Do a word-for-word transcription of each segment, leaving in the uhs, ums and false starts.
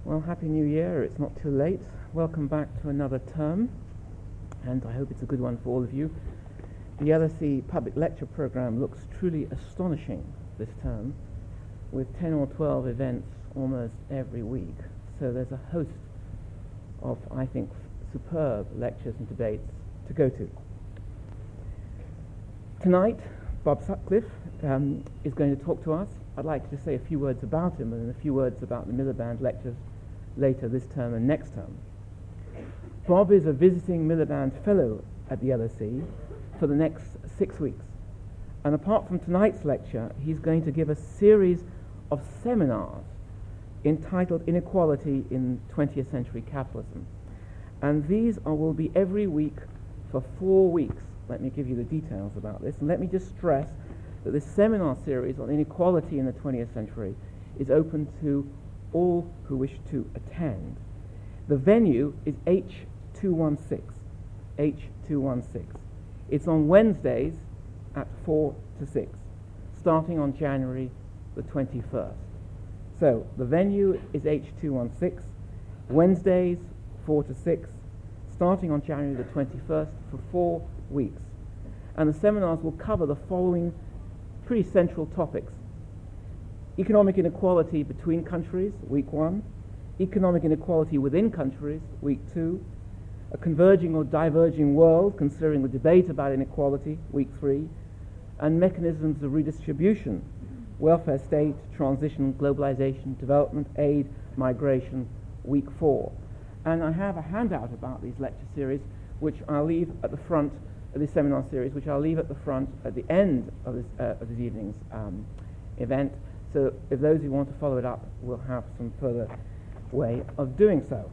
Well, Happy New Year. It's not too late. Welcome back to another term, and I hope it's a good one for all of you. The L S E public lecture program looks truly astonishing this term, with ten or twelve events almost every week. So there's a host of, I think, superb lectures and debates to go to. Tonight, Bob Sutcliffe um, is going to talk to us. I'd like to say a few words about him and a few words about the Miliband lectures later this term and next term. Bob is a visiting Miliband Fellow at the L S E for the next six weeks. And apart from tonight's lecture, he's going to give a series of seminars entitled Inequality in twentieth Century Capitalism. And these are, will be every week for four weeks. Let me give you the details about this. And let me just stress that this seminar series on inequality in the twentieth century is open to all who wish to attend. The venue is H two sixteen. H two sixteen. It's on Wednesdays at four to six, starting on January the twenty-first. So the venue is H two sixteen, Wednesdays four to six, starting on January the twenty-first for four weeks. And the seminars will cover the following pretty central topics: economic inequality between countries, week one; economic inequality within countries, week two; a converging or diverging world, considering the debate about inequality, week three; and mechanisms of redistribution, welfare state, transition, globalization, development, aid, migration, week four. And I have a handout about these lecture series, which I'll leave at the front of this seminar series, which I'll leave at the front at the end of this, uh, of this evening's um, event. So if those who want to follow it up will have some further way of doing so.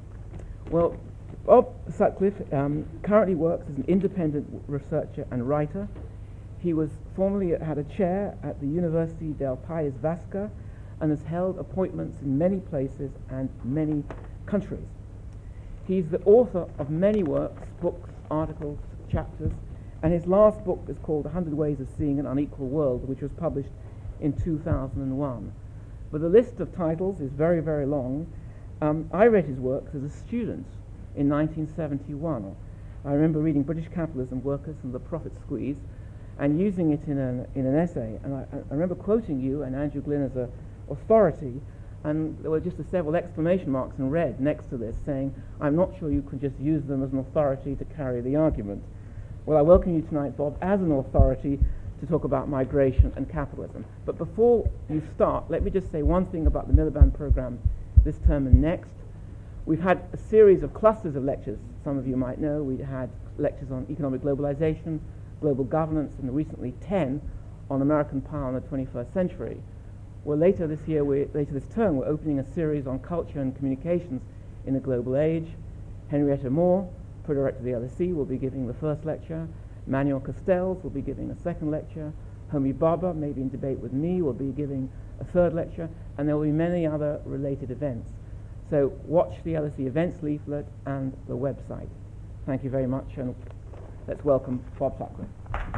Well, Bob Sutcliffe um, currently works as an independent researcher and writer. He was formerly had a chair at the University del País Vasco and has held appointments in many places and many countries. He's the author of many works, books, articles, chapters, and his last book is called one hundred Ways of Seeing an Unequal World, which was published in two thousand one. But the list of titles is very, very long. Um, I read his works as a student in nineteen seventy-one. I remember reading British Capitalism, Workers and the Profit Squeeze, and using it in an, in an essay. And I, I remember quoting you and Andrew Glynn as an authority, and there were just a several exclamation marks in red next to this saying, I'm not sure you can just use them as an authority to carry the argument. Well, I welcome you tonight, Bob, as an authority to talk about migration and capitalism. But before you start, let me just say one thing about the Miliband program this term and next. We've had a series of clusters of lectures. Some of you might know we had lectures on economic globalization, global governance, and recently ten on American power in the twenty-first century. Well, later this year, we're, later this term, we're opening a series on culture and communications in the global age. Henrietta Moore, co-director of the L S E, will be giving the first lecture. Manuel Castells will be giving a second lecture. Homi Bhabha, maybe in debate with me, will be giving a third lecture, and there will be many other related events. So watch the L S E events leaflet and the website. Thank you very much, and let's welcome Bob Sutcliffe.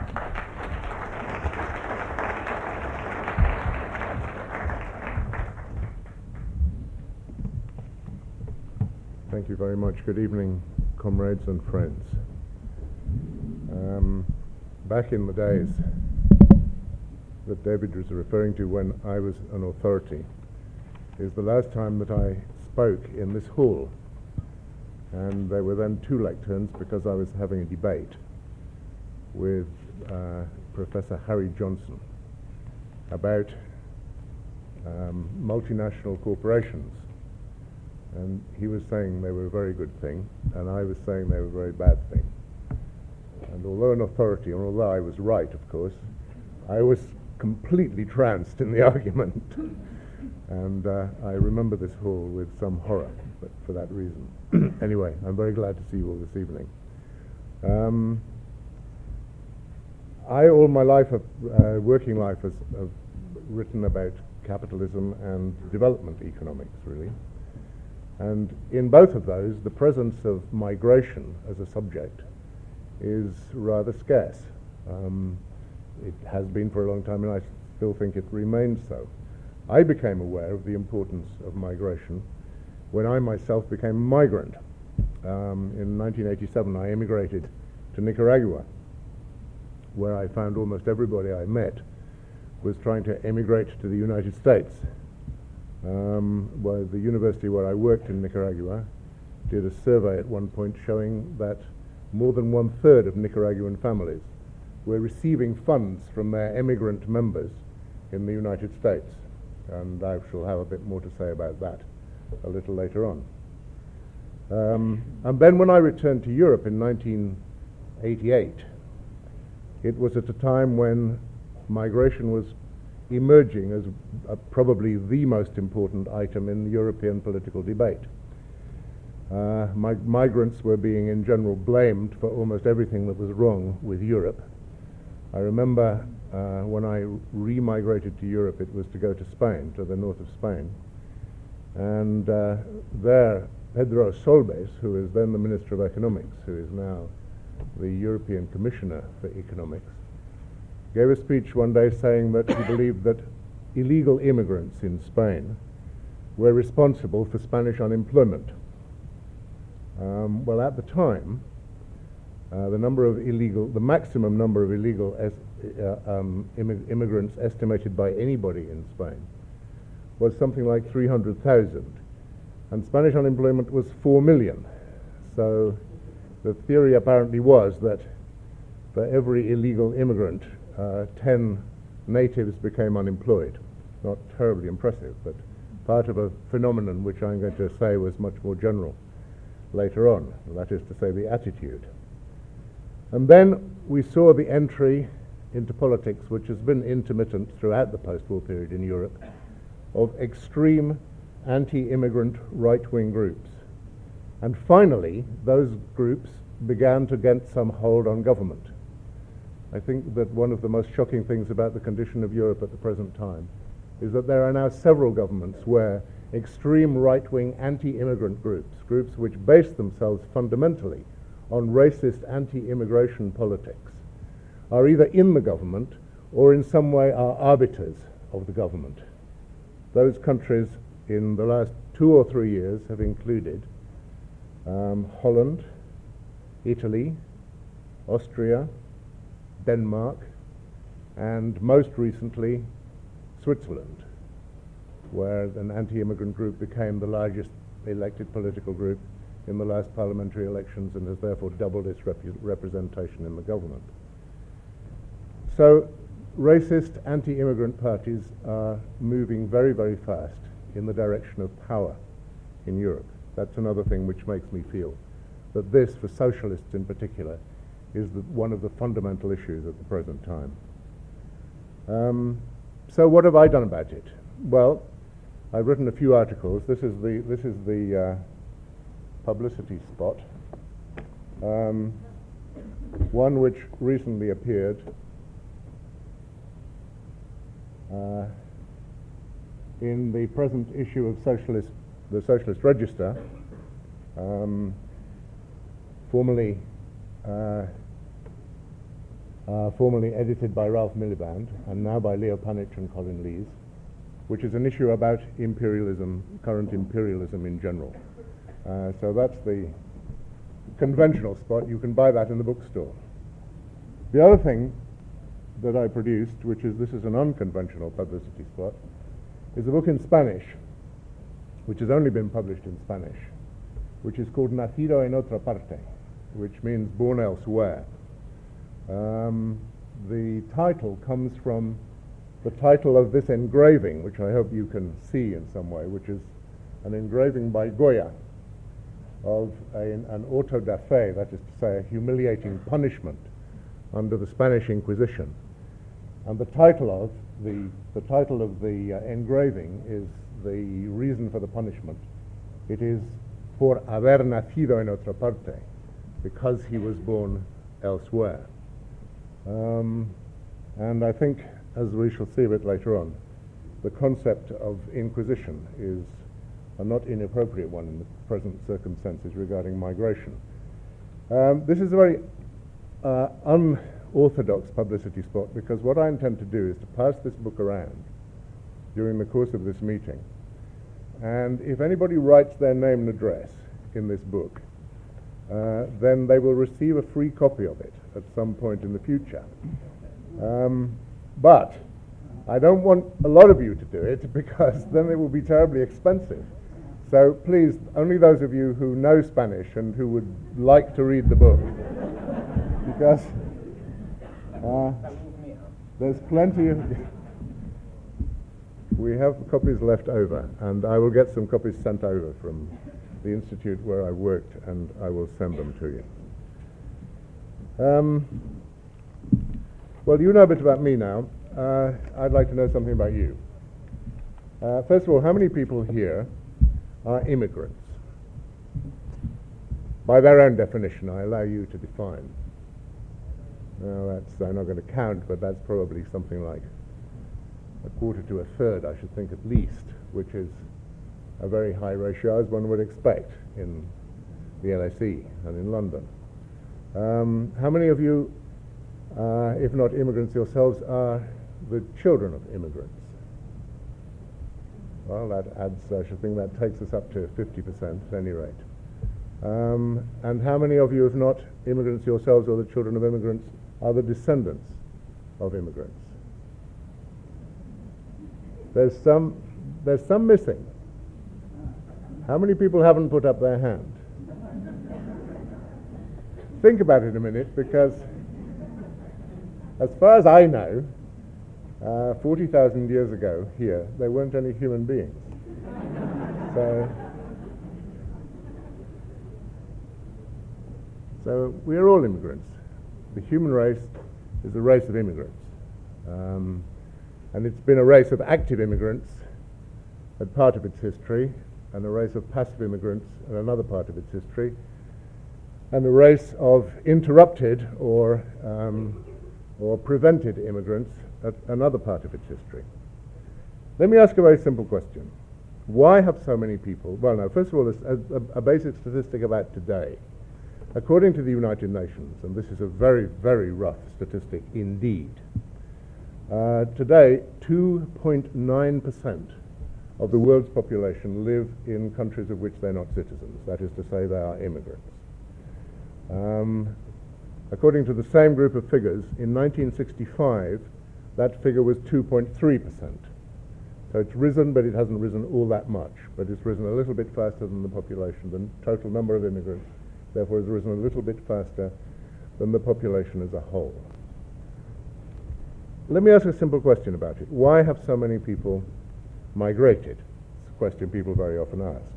Thank you very much. Good evening, comrades and friends. Um, back in the days that David was referring to when I was an authority is the last time that I spoke in this hall. And there were then two lecterns because I was having a debate with uh, Professor Harry Johnson about um, multinational corporations. And he was saying they were a very good thing, and I was saying they were a very bad thing. And although an authority, and although I was right, of course, I was completely tranced in the argument. And uh, I remember this hall with some horror, but for that reason. Anyway, I'm very glad to see you all this evening. Um, I, all my life, of, uh, working life, has have written about capitalism and development economics, really. And in both of those, the presence of migration as a subject is rather scarce. Um, it has been for a long time, and I still think it remains so. I became aware of the importance of migration when I myself became a migrant. Um, in nineteen eighty-seven, I emigrated to Nicaragua, where I found almost everybody I met was trying to emigrate to the United States. Um, well, the university where I worked in Nicaragua did a survey at one point showing that more than one third of Nicaraguan families were receiving funds from their emigrant members in the United States. And I shall have a bit more to say about that a little later on. Um, and then when I returned to Europe in nineteen eighty-eight, it was at a time when migration was emerging as uh, probably the most important item in the European political debate. Uh, mig migrants were being in general blamed for almost everything that was wrong with Europe. I remember uh, when I re-migrated to Europe, it was to go to Spain, to the north of Spain. And uh, there, Pedro Solbes, who is then the Minister of Economics, who is now the European Commissioner for Economics, gave a speech one day saying that he believed that illegal immigrants in Spain were responsible for Spanish unemployment. Um, well, at the time, uh, the number of illegal, the maximum number of illegal es uh, um, immig immigrants estimated by anybody in Spain was something like three hundred thousand, and Spanish unemployment was four million. So the theory apparently was that for every illegal immigrant, uh, ten natives became unemployed. Not terribly impressive, but part of a phenomenon which I'm going to say was much more general later on, that is to say the attitude. And then we saw the entry into politics, which has been intermittent throughout the post-war period in Europe, of extreme anti-immigrant right-wing groups. And finally, those groups began to get some hold on government. I think that one of the most shocking things about the condition of Europe at the present time is that there are now several governments where extreme right-wing anti-immigrant groups, groups which base themselves fundamentally on racist anti-immigration politics, are either in the government or in some way are arbiters of the government. Those countries in the last two or three years have included um, Holland, Italy, Austria, Denmark, and most recently Switzerland, where an anti-immigrant group became the largest elected political group in the last parliamentary elections and has therefore doubled its rep representation in the government. So racist anti-immigrant parties are moving very, very fast in the direction of power in Europe. That's another thing which makes me feel that this, for socialists in particular, is the, one of the fundamental issues at the present time. Um, so what have I done about it? Well, I've written a few articles. This is the, this is the uh, publicity spot. Um, one which recently appeared uh, in the present issue of Socialist, the Socialist Register, um, formerly uh, uh, formerly edited by Ralph Miliband and now by Leo Panitch and Colin Lees, which is an issue about imperialism, current imperialism in general. Uh, so that's the conventional spot. You can buy that in the bookstore. The other thing that I produced, which is, this is an unconventional publicity spot, is a book in Spanish, which has only been published in Spanish, which is called Nacido en otra parte, which means born elsewhere. Um, the title comes from the title of this engraving, which I hope you can see in some way, which is an engraving by Goya of a, an auto da fe, that is to say, a humiliating punishment under the Spanish Inquisition. And the title of the, the title of the uh, engraving is the reason for the punishment. It is por haber nacido en otra parte, because he was born elsewhere. Um, and I think, as we shall see a bit later on, the concept of Inquisition is a not inappropriate one in the present circumstances regarding migration. Um, this is a very uh, unorthodox publicity spot, because what I intend to do is to pass this book around during the course of this meeting And if anybody writes their name and address in this book, uh, then they will receive a free copy of it at some point in the future. Um, but I don't want a lot of you to do it, because then it will be terribly expensive. So please, only those of you who know Spanish and who would like to read the book, because uh, there's plenty of... We have copies left over, and I will get some copies sent over from the institute where I worked, and I will send them to you. Um, well, you know a bit about me now. Uh, I'd like to know something about you. Uh, first of all, how many people here are immigrants? By their own definition, I allow you to define. Now, that's, I'm not going to count, but that's probably something like a quarter to a third, I should think, at least, which is a very high ratio, as one would expect in the L S E and in London. Um, how many of you, uh, if not immigrants yourselves, are the children of immigrants? Well, that adds, I should think that takes us up to fifty percent at any rate. Um, and how many of you, if not immigrants yourselves or the children of immigrants, are the descendants of immigrants? There's some, there's some missing. How many people haven't put up their hand? Think about it a minute, because as far as I know, uh, forty thousand years ago here, there weren't any human beings. So, so we're all immigrants. The human race is a race of immigrants. Um, And it's been a race of active immigrants at part of its history, and a race of passive immigrants at another part of its history, and a race of interrupted or, um, or prevented immigrants at another part of its history. Let me ask a very simple question. Why have so many people... Well, no, first of all, a, a, a basic statistic about today. According to the United Nations, and this is a very, very rough statistic indeed, Uh, today, two point nine percent of the world's population live in countries of which they're not citizens. That is to say, they are immigrants. Um, according to the same group of figures, in nineteen sixty-five, that figure was two point three percent. So it's risen, but it hasn't risen all that much. But it's risen a little bit faster than the population. The total number of immigrants, therefore, has risen a little bit faster than the population as a whole. Let me ask a simple question about it. Why have so many people migrated? It's a question people very often ask.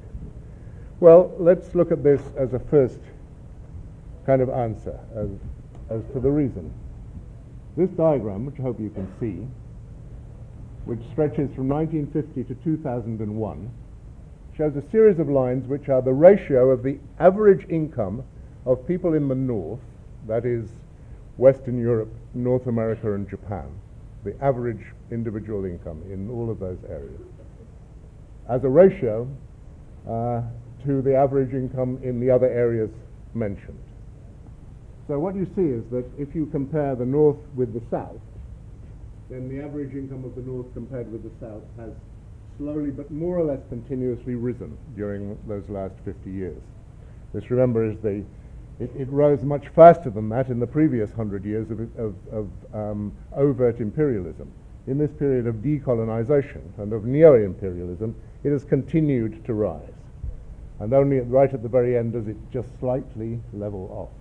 Well, let's look at this as a first kind of answer as, as to the reason. This diagram, which I hope you can see, which stretches from nineteen fifty to two thousand one, shows a series of lines which are the ratio of the average income of people in the north, that is Western Europe, North America, and Japan, the average individual income in all of those areas, as a ratio uh, to the average income in the other areas mentioned. So what you see is that if you compare the north with the south, then the average income of the north compared with the south has slowly but more or less continuously risen during those last fifty years. This, remember, is the It, it rose much faster than that in the previous hundred years of, of, of um, overt imperialism. In this period of decolonization and of neo-imperialism, it has continued to rise. And only at, right at the very end does it just slightly level off.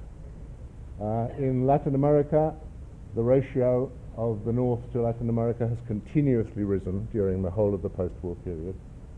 Uh, in Latin America, the ratio of the North to Latin America has continuously risen during the whole of the post-war period.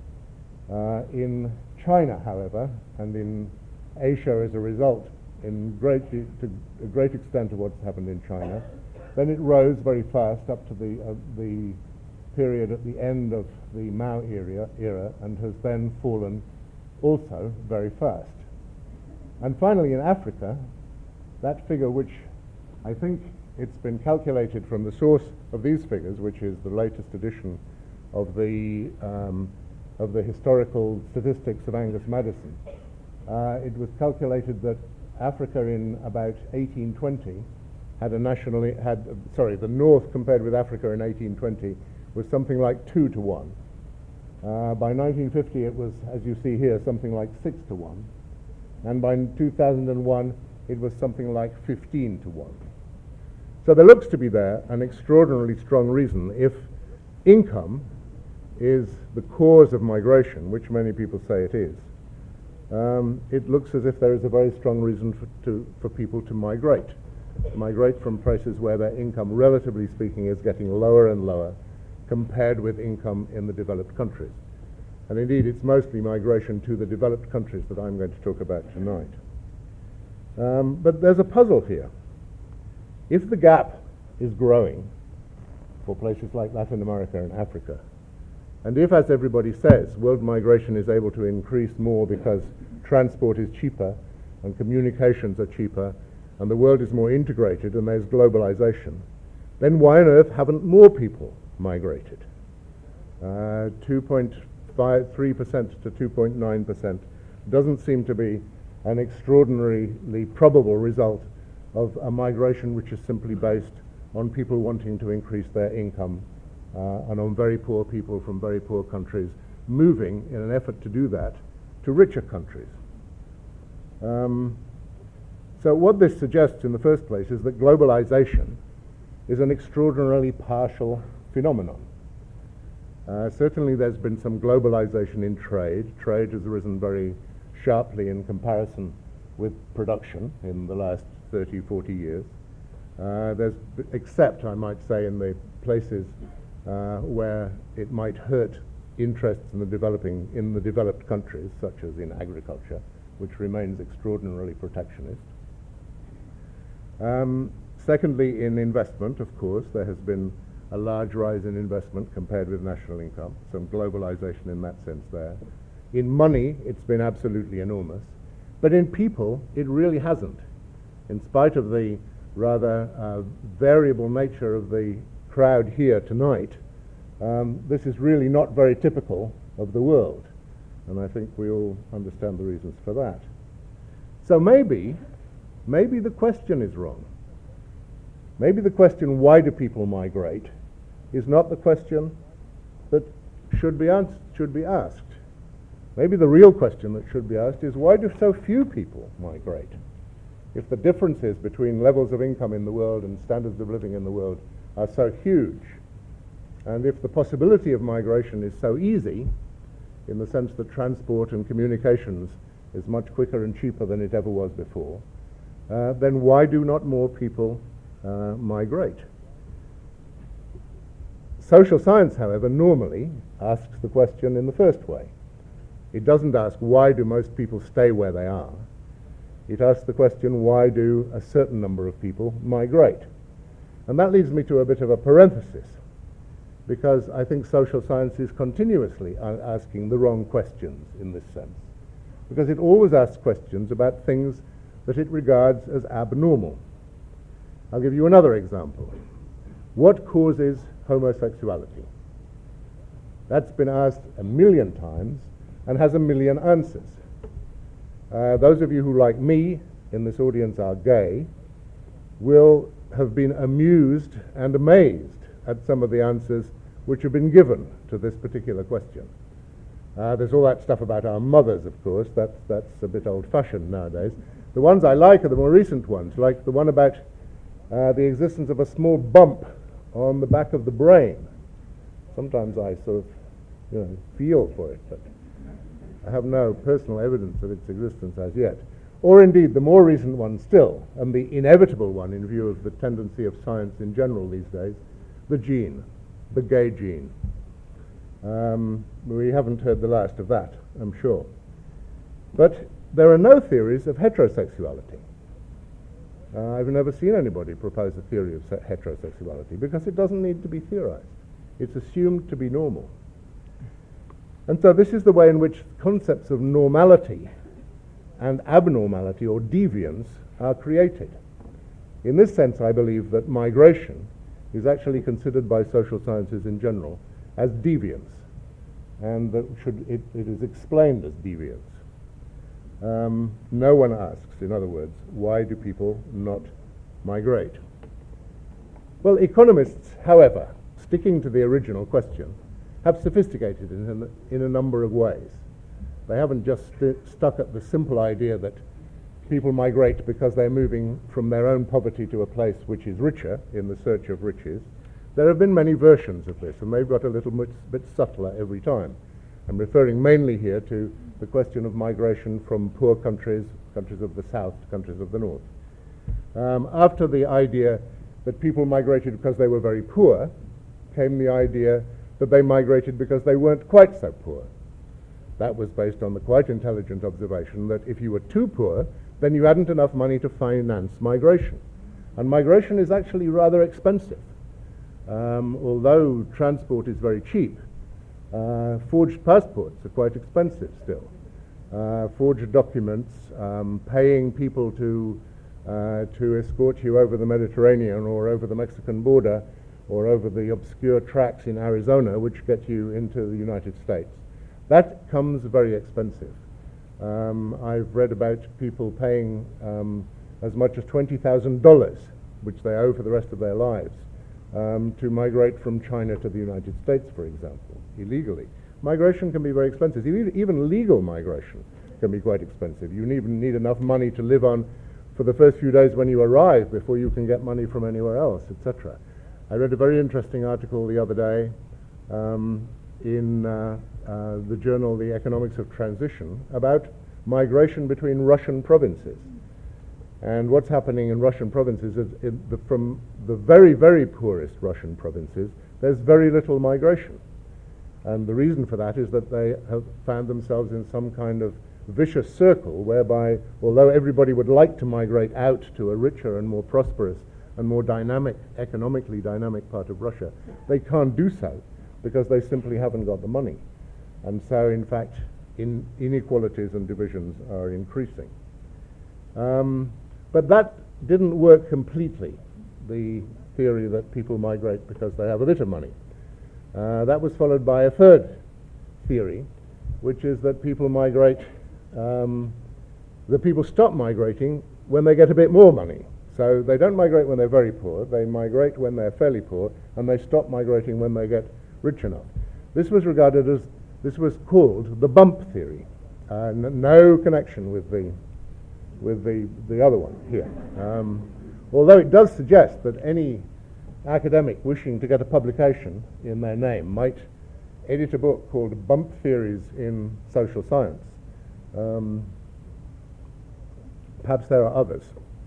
Uh, in China, however, and in Asia as a result, in great, to a great extent of what's happened in China, then it rose very fast up to the, uh, the period at the end of the Mao era, era and has then fallen also very fast. And finally in Africa, that figure, which I think it's been calculated from the source of these figures, which is the latest edition of the, um, of the historical statistics of Angus Maddison, uh, it was calculated that Africa in about eighteen twenty had a nationally had uh, sorry the North compared with Africa in eighteen twenty was something like two to one, Uh, by nineteen fifty, it was, as you see here, something like six to one. And by two thousand one, it was something like fifteen to one. So there looks to be there an extraordinarily strong reason. If income is the cause of migration, which many people say it is, um, it looks as if there is a very strong reason for, to, for people to migrate. Migrate from places where their income, relatively speaking, is getting lower and lower compared with income in the developed countries. And indeed, it's mostly migration to the developed countries that I'm going to talk about tonight. Um, but there's a puzzle here. If the gap is growing for places like Latin America and Africa, and if, as everybody says, world migration is able to increase more because transport is cheaper and communications are cheaper and the world is more integrated and there's globalization, then why on earth haven't more people migrated? Uh, two point five three percent to two point nine percent doesn't seem to be an extraordinarily probable result of a migration which is simply based on people wanting to increase their income uh, and on very poor people from very poor countries moving in an effort to do that to richer countries. Um, so what this suggests in the first place is that globalization is an extraordinarily partial phenomenon. Uh, certainly there's been some globalization in trade. Trade has risen very sharply in comparison with production in the last thirty, forty years. Uh, there's, except, I might say, in the places uh, where it might hurt interests in the developing, in the developed countries, such as in agriculture, which remains extraordinarily protectionist. Um, secondly, in investment, of course, there has been a large rise in investment compared with national income, some globalization in that sense there. In money, it's been absolutely enormous, but in people, it really hasn't. In spite of the rather uh, variable nature of the crowd here tonight, um, this is really not very typical of the world, and I think we all understand the reasons for that. So maybe, maybe the question is wrong. Maybe the question, why do people migrate, is not the question that should be, ans- should be asked. Maybe the real question that should be asked is, why do so few people migrate? If the differences between levels of income in the world and standards of living in the world are so huge, and if the possibility of migration is so easy, in the sense that transport and communications is much quicker and cheaper than it ever was before, uh, then why do not more people uh, migrate? Social science, however, normally asks the question in the first way. It doesn't ask, why do most people stay where they are? It asks the question, why do a certain number of people migrate? And that leads me to a bit of a parenthesis, because I think social science is continuously asking the wrong questions in this sense, because it always asks questions about things that it regards as abnormal. I'll give you another example. What causes homosexuality? That's been asked a million times and has a million answers. Uh, those of you who, like me, in this audience are gay, will have been amused and amazed at some of the answers which have been given to this particular question. Uh, there's all that stuff about our mothers, of course. That's, that's a bit old-fashioned nowadays. The ones I like are the more recent ones, like the one about uh, the existence of a small bump on the back of the brain. Sometimes I sort of, you know, feel for it, but I have no personal evidence of its existence as yet. Or indeed, the more recent one still, and the inevitable one in view of the tendency of science in general these days, the gene, the gay gene. Um, we haven't heard the last of that, I'm sure. But there are no theories of heterosexuality. Uh, I've never seen anybody propose a theory of se- heterosexuality because it doesn't need to be theorized. It's assumed to be normal. And so this is the way in which concepts of normality and abnormality or deviance are created. In this sense, I believe that migration is actually considered by social sciences in general as deviance, and that should, it, it is explained as deviance. Um, no one asks, in other words, why do people not migrate? Well, economists, however, sticking to the original question, have sophisticated in, in a number of ways. They haven't just st stuck at the simple idea that people migrate because they're moving from their own poverty to a place which is richer in the search of riches. There have been many versions of this, and they've got a little bit, bit subtler every time. I'm referring mainly here to the question of migration from poor countries, countries of the south, to countries of the north. Um, after the idea that people migrated because they were very poor, came the idea that they migrated because they weren't quite so poor. That was based on the quite intelligent observation that if you were too poor, then you hadn't enough money to finance migration. And migration is actually rather expensive. Um, although transport is very cheap, uh, forged passports are quite expensive still. Uh, forged documents, um, paying people to, uh, to escort you over the Mediterranean or over the Mexican border or over the obscure tracks in Arizona which get you into the United States. That comes very expensive. Um, I've read about people paying um, as much as twenty thousand dollars, which they owe for the rest of their lives, um, to migrate from China to the United States, for example, illegally. Migration can be very expensive. Even legal migration can be quite expensive. You even need enough money to live on for the first few days when you arrive before you can get money from anywhere else, et cetera. I read a very interesting article the other day um, in uh, uh, the journal The Economics of Transition about migration between Russian provinces. And what's happening in Russian provinces is in the, from the very, very poorest Russian provinces, there's very little migration. And the reason for that is that they have found themselves in some kind of vicious circle whereby, although everybody would like to migrate out to a richer and more prosperous and more dynamic, economically dynamic part of Russia, they can't do so because they simply haven't got the money. And so, in fact, in inequalities and divisions are increasing. Um, but that didn't work completely, the theory that people migrate because they have a bit of money. Uh, that was followed by a third theory, which is that people migrate, um, that people stop migrating when they get a bit more money. So they don't migrate when they're very poor, they migrate when they're fairly poor, and they stop migrating when they get rich enough. This was regarded as, this was called the bump theory. Uh, n no connection with the, with the, the other one here. Um, although it does suggest that any academic wishing to get a publication in their name might edit a book called Bump Theories in Social Science. Um, perhaps there are others.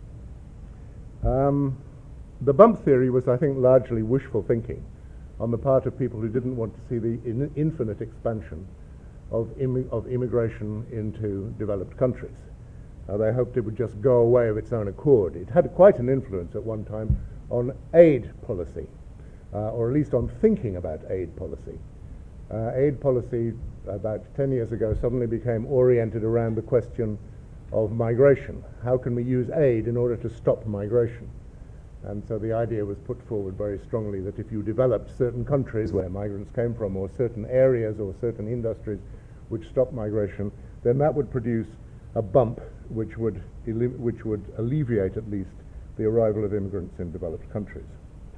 Um, the bump theory was, I think, largely wishful thinking on the part of people who didn't want to see the in infinite expansion of, immi of immigration into developed countries. Uh, they hoped it would just go away of its own accord. It had quite an influence at one time on aid policy, uh, or at least on thinking about aid policy. Uh, aid policy about ten years ago suddenly became oriented around the question of migration. How can we use aid in order to stop migration? And so the idea was put forward very strongly that if you developed certain countries where migrants came from, or certain areas or certain industries which stopped migration, then that would produce a bump which would, which would alleviate at least the arrival of immigrants in developed countries.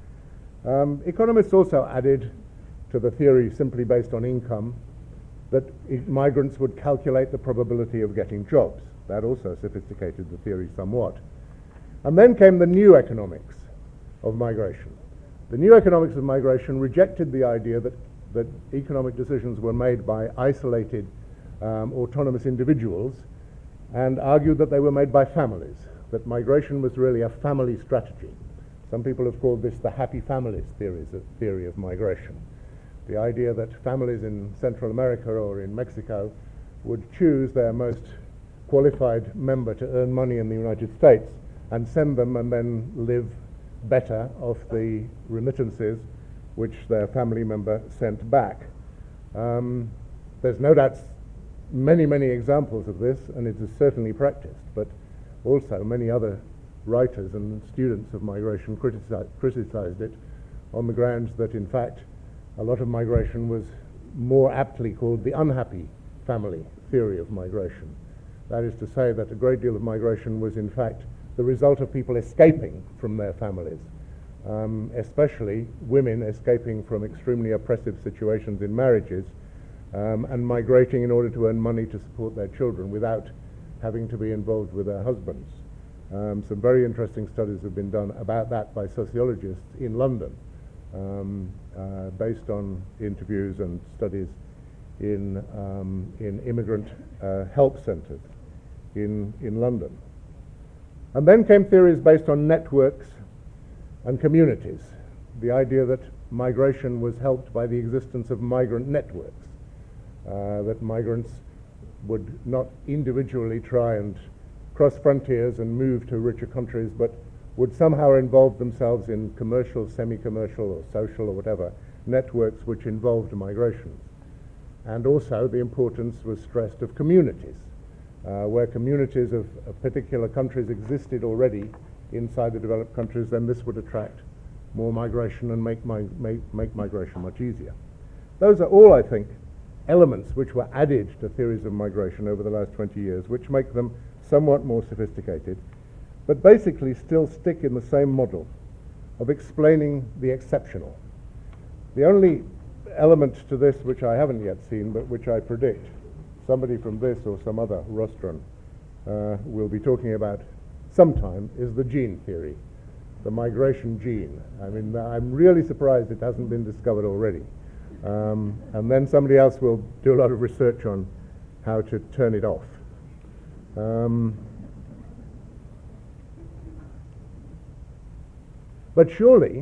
Um, economists also added to the theory, simply based on income, that migrants would calculate the probability of getting jobs. That also sophisticated the theory somewhat. And then came the new economics of migration. The new economics of migration rejected the idea that, that economic decisions were made by isolated, um, autonomous individuals, and argued that they were made by families, that migration was really a family strategy. Some people have called this the happy families theories of, theory of migration. The idea that families in Central America or in Mexico would choose their most qualified member to earn money in the United States and send them and then live better off the remittances which their family member sent back. Um, there's no doubt many, many examples of this, and it is certainly practiced, but also many other writers and students of migration critici criticized it on the grounds that, in fact, a lot of migration was more aptly called the unhappy family theory of migration. That is to say that a great deal of migration was, in fact, the result of people escaping from their families um, especially women escaping from extremely oppressive situations in marriages um, and migrating in order to earn money to support their children without having to be involved with their husbands. Um, some very interesting studies have been done about that by sociologists in London, um, uh, based on interviews and studies in, um, in immigrant uh, help centres in, in London. And then came theories based on networks and communities, the idea that migration was helped by the existence of migrant networks, uh, that migrants would not individually try and cross frontiers and move to richer countries, but would somehow involve themselves in commercial, semi-commercial, or social, or whatever, networks which involved migrations. And also the importance was stressed of communities, uh, where communities of, of particular countries existed already inside the developed countries, then this would attract more migration and make, mi make, make migration much easier. Those are all, I think, elements which were added to theories of migration over the last twenty years, which make them somewhat more sophisticated, but basically still stick in the same model of explaining the exceptional. The only element to this which I haven't yet seen, but which I predict somebody from this or some other rostrum uh, will be talking about sometime, is the gene theory, the migration gene. I mean, I'm really surprised it hasn't been discovered already. Um, and then somebody else will do a lot of research on how to turn it off. Um, but surely,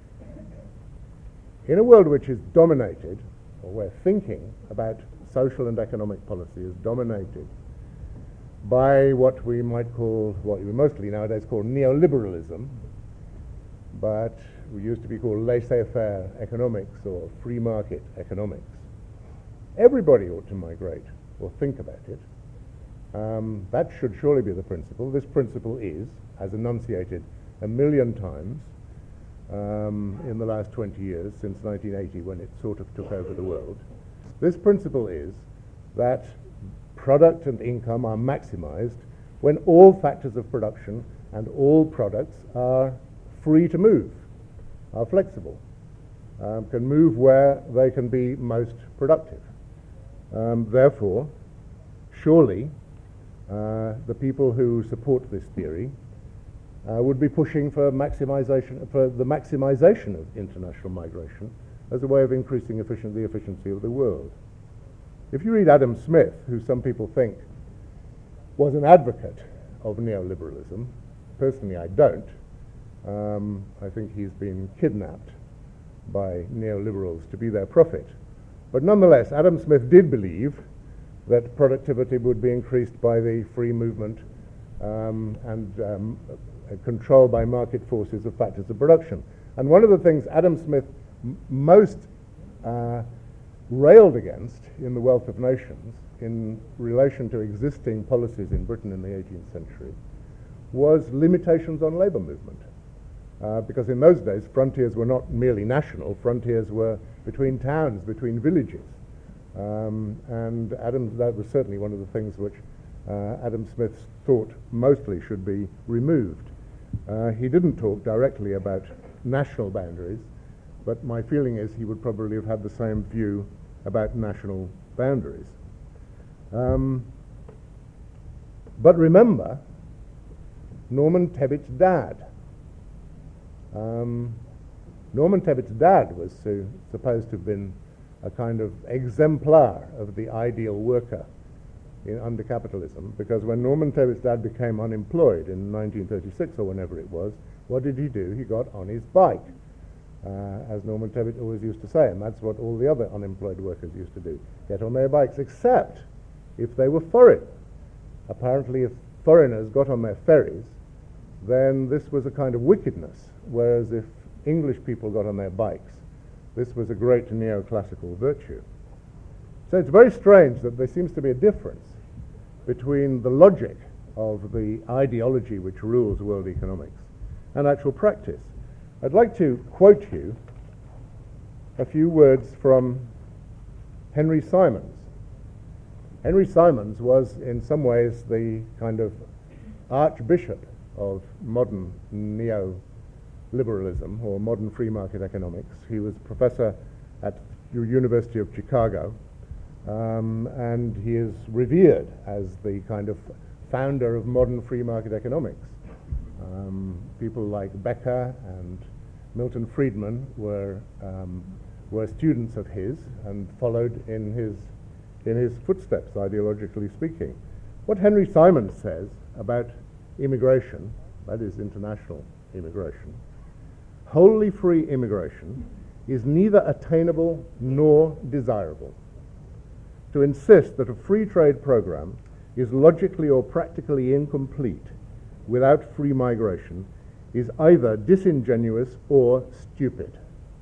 in a world which is dominated, or where thinking about social and economic policy is dominated by what we might call, what we mostly nowadays call neoliberalism, but we used to be called laissez-faire economics or free market economics, everybody ought to migrate or think about it. Um, that should surely be the principle. This principle is, as enunciated a million times um, in the last twenty years, since nineteen eighty, when it sort of took over the world, this principle is that product and income are maximized when all factors of production and all products are free to move, are flexible, um, can move where they can be most productive. Um, therefore, surely uh, the people who support this theory uh, would be pushing for maximization, for the maximization of international migration as a way of increasing efficient, the efficiency of the world. If you read Adam Smith, who some people think was an advocate of neoliberalism, personally I don't. Um, I think he's been kidnapped by neoliberals to be their prophet. But nonetheless, Adam Smith did believe that productivity would be increased by the free movement um, and um, uh, control by market forces of factors of production. And one of the things Adam Smith m most uh, railed against in The Wealth of Nations in relation to existing policies in Britain in the eighteenth century was limitations on labor movement. Uh, because in those days, frontiers were not merely national, frontiers were between towns, between villages. Um, and Adam, that was certainly one of the things which uh, Adam Smith thought mostly should be removed. Uh, he didn't talk directly about national boundaries, but my feeling is he would probably have had the same view about national boundaries. Um, but remember, Norman Tebbutt's dad. Um, Norman Tebbutt's dad was so, supposed to have been a kind of exemplar of the ideal worker in, under capitalism, because when Norman Tebbutt's dad became unemployed in nineteen thirty-six or whenever it was, what did he do? He got on his bike, uh, as Norman Tebbit always used to say, and that's what all the other unemployed workers used to do, get on their bikes, except if they were foreign. Apparently, if foreigners got on their ferries, then this was a kind of wickedness, whereas if English people got on their bikes, this was a great neoclassical virtue. So it's very strange that there seems to be a difference between the logic of the ideology which rules world economics and actual practice. I'd like to quote you a few words from Henry Simons. Henry Simons was in some ways the kind of archbishop of modern neo liberalism or modern free market economics. He was professor at the University of Chicago, um, and he is revered as the kind of founder of modern free market economics. Um, people like Becker and Milton Friedman were um, were students of his and followed in his in his footsteps, ideologically speaking. What Henry Simons says about immigration, that is international immigration, wholly free immigration is neither attainable nor desirable. To insist that a free trade program is logically or practically incomplete without free migration is either disingenuous or stupid.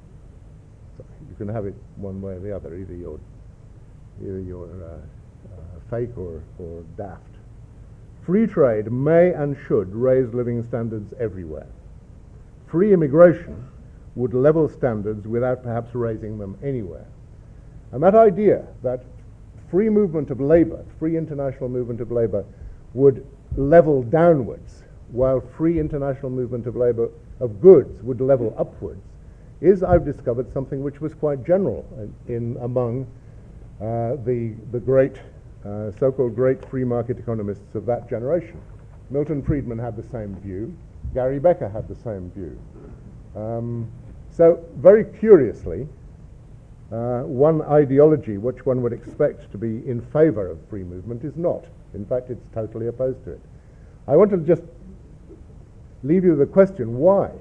So you can have it one way or the other. Either you're, either you're uh, uh, fake or, or daft. Free trade may and should raise living standards everywhere. Free immigration would level standards without perhaps raising them anywhere. And that idea that free movement of labor, free international movement of labor, would level downwards, while free international movement of labor of goods would level upwards, is, I've discovered, something which was quite general in, in among uh, the, the great, uh, so-called great free market economists of that generation. Milton Friedman had the same view. Gary Becker had the same view. Um, so, very curiously, uh, one ideology which one would expect to be in favor of free movement is not. In fact, it's totally opposed to it. I want to just leave you with the question, why?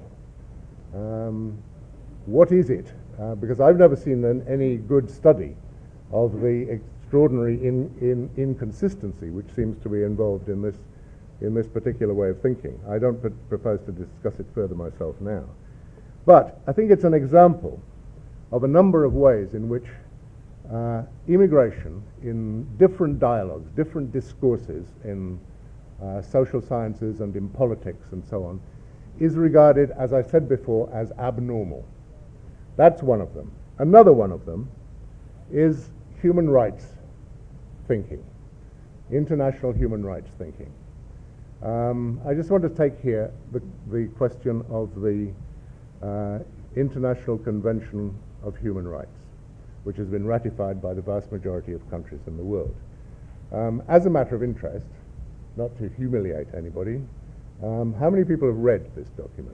Um, what is it? Uh, because I've never seen an, any good study of the extraordinary in, in, inconsistency which seems to be involved in this, in this particular way of thinking. I don't pr- propose to discuss it further myself now. But I think it's an example of a number of ways in which uh, immigration in different dialogues, different discourses in uh, social sciences and in politics and so on, is regarded, as I said before, as abnormal. That's one of them. Another one of them is human rights thinking, international human rights thinking. Um, I just want to take here the, the question of the uh, International Convention of Human Rights, which has been ratified by the vast majority of countries in the world. Um, as a matter of interest, not to humiliate anybody, um, how many people have read this document?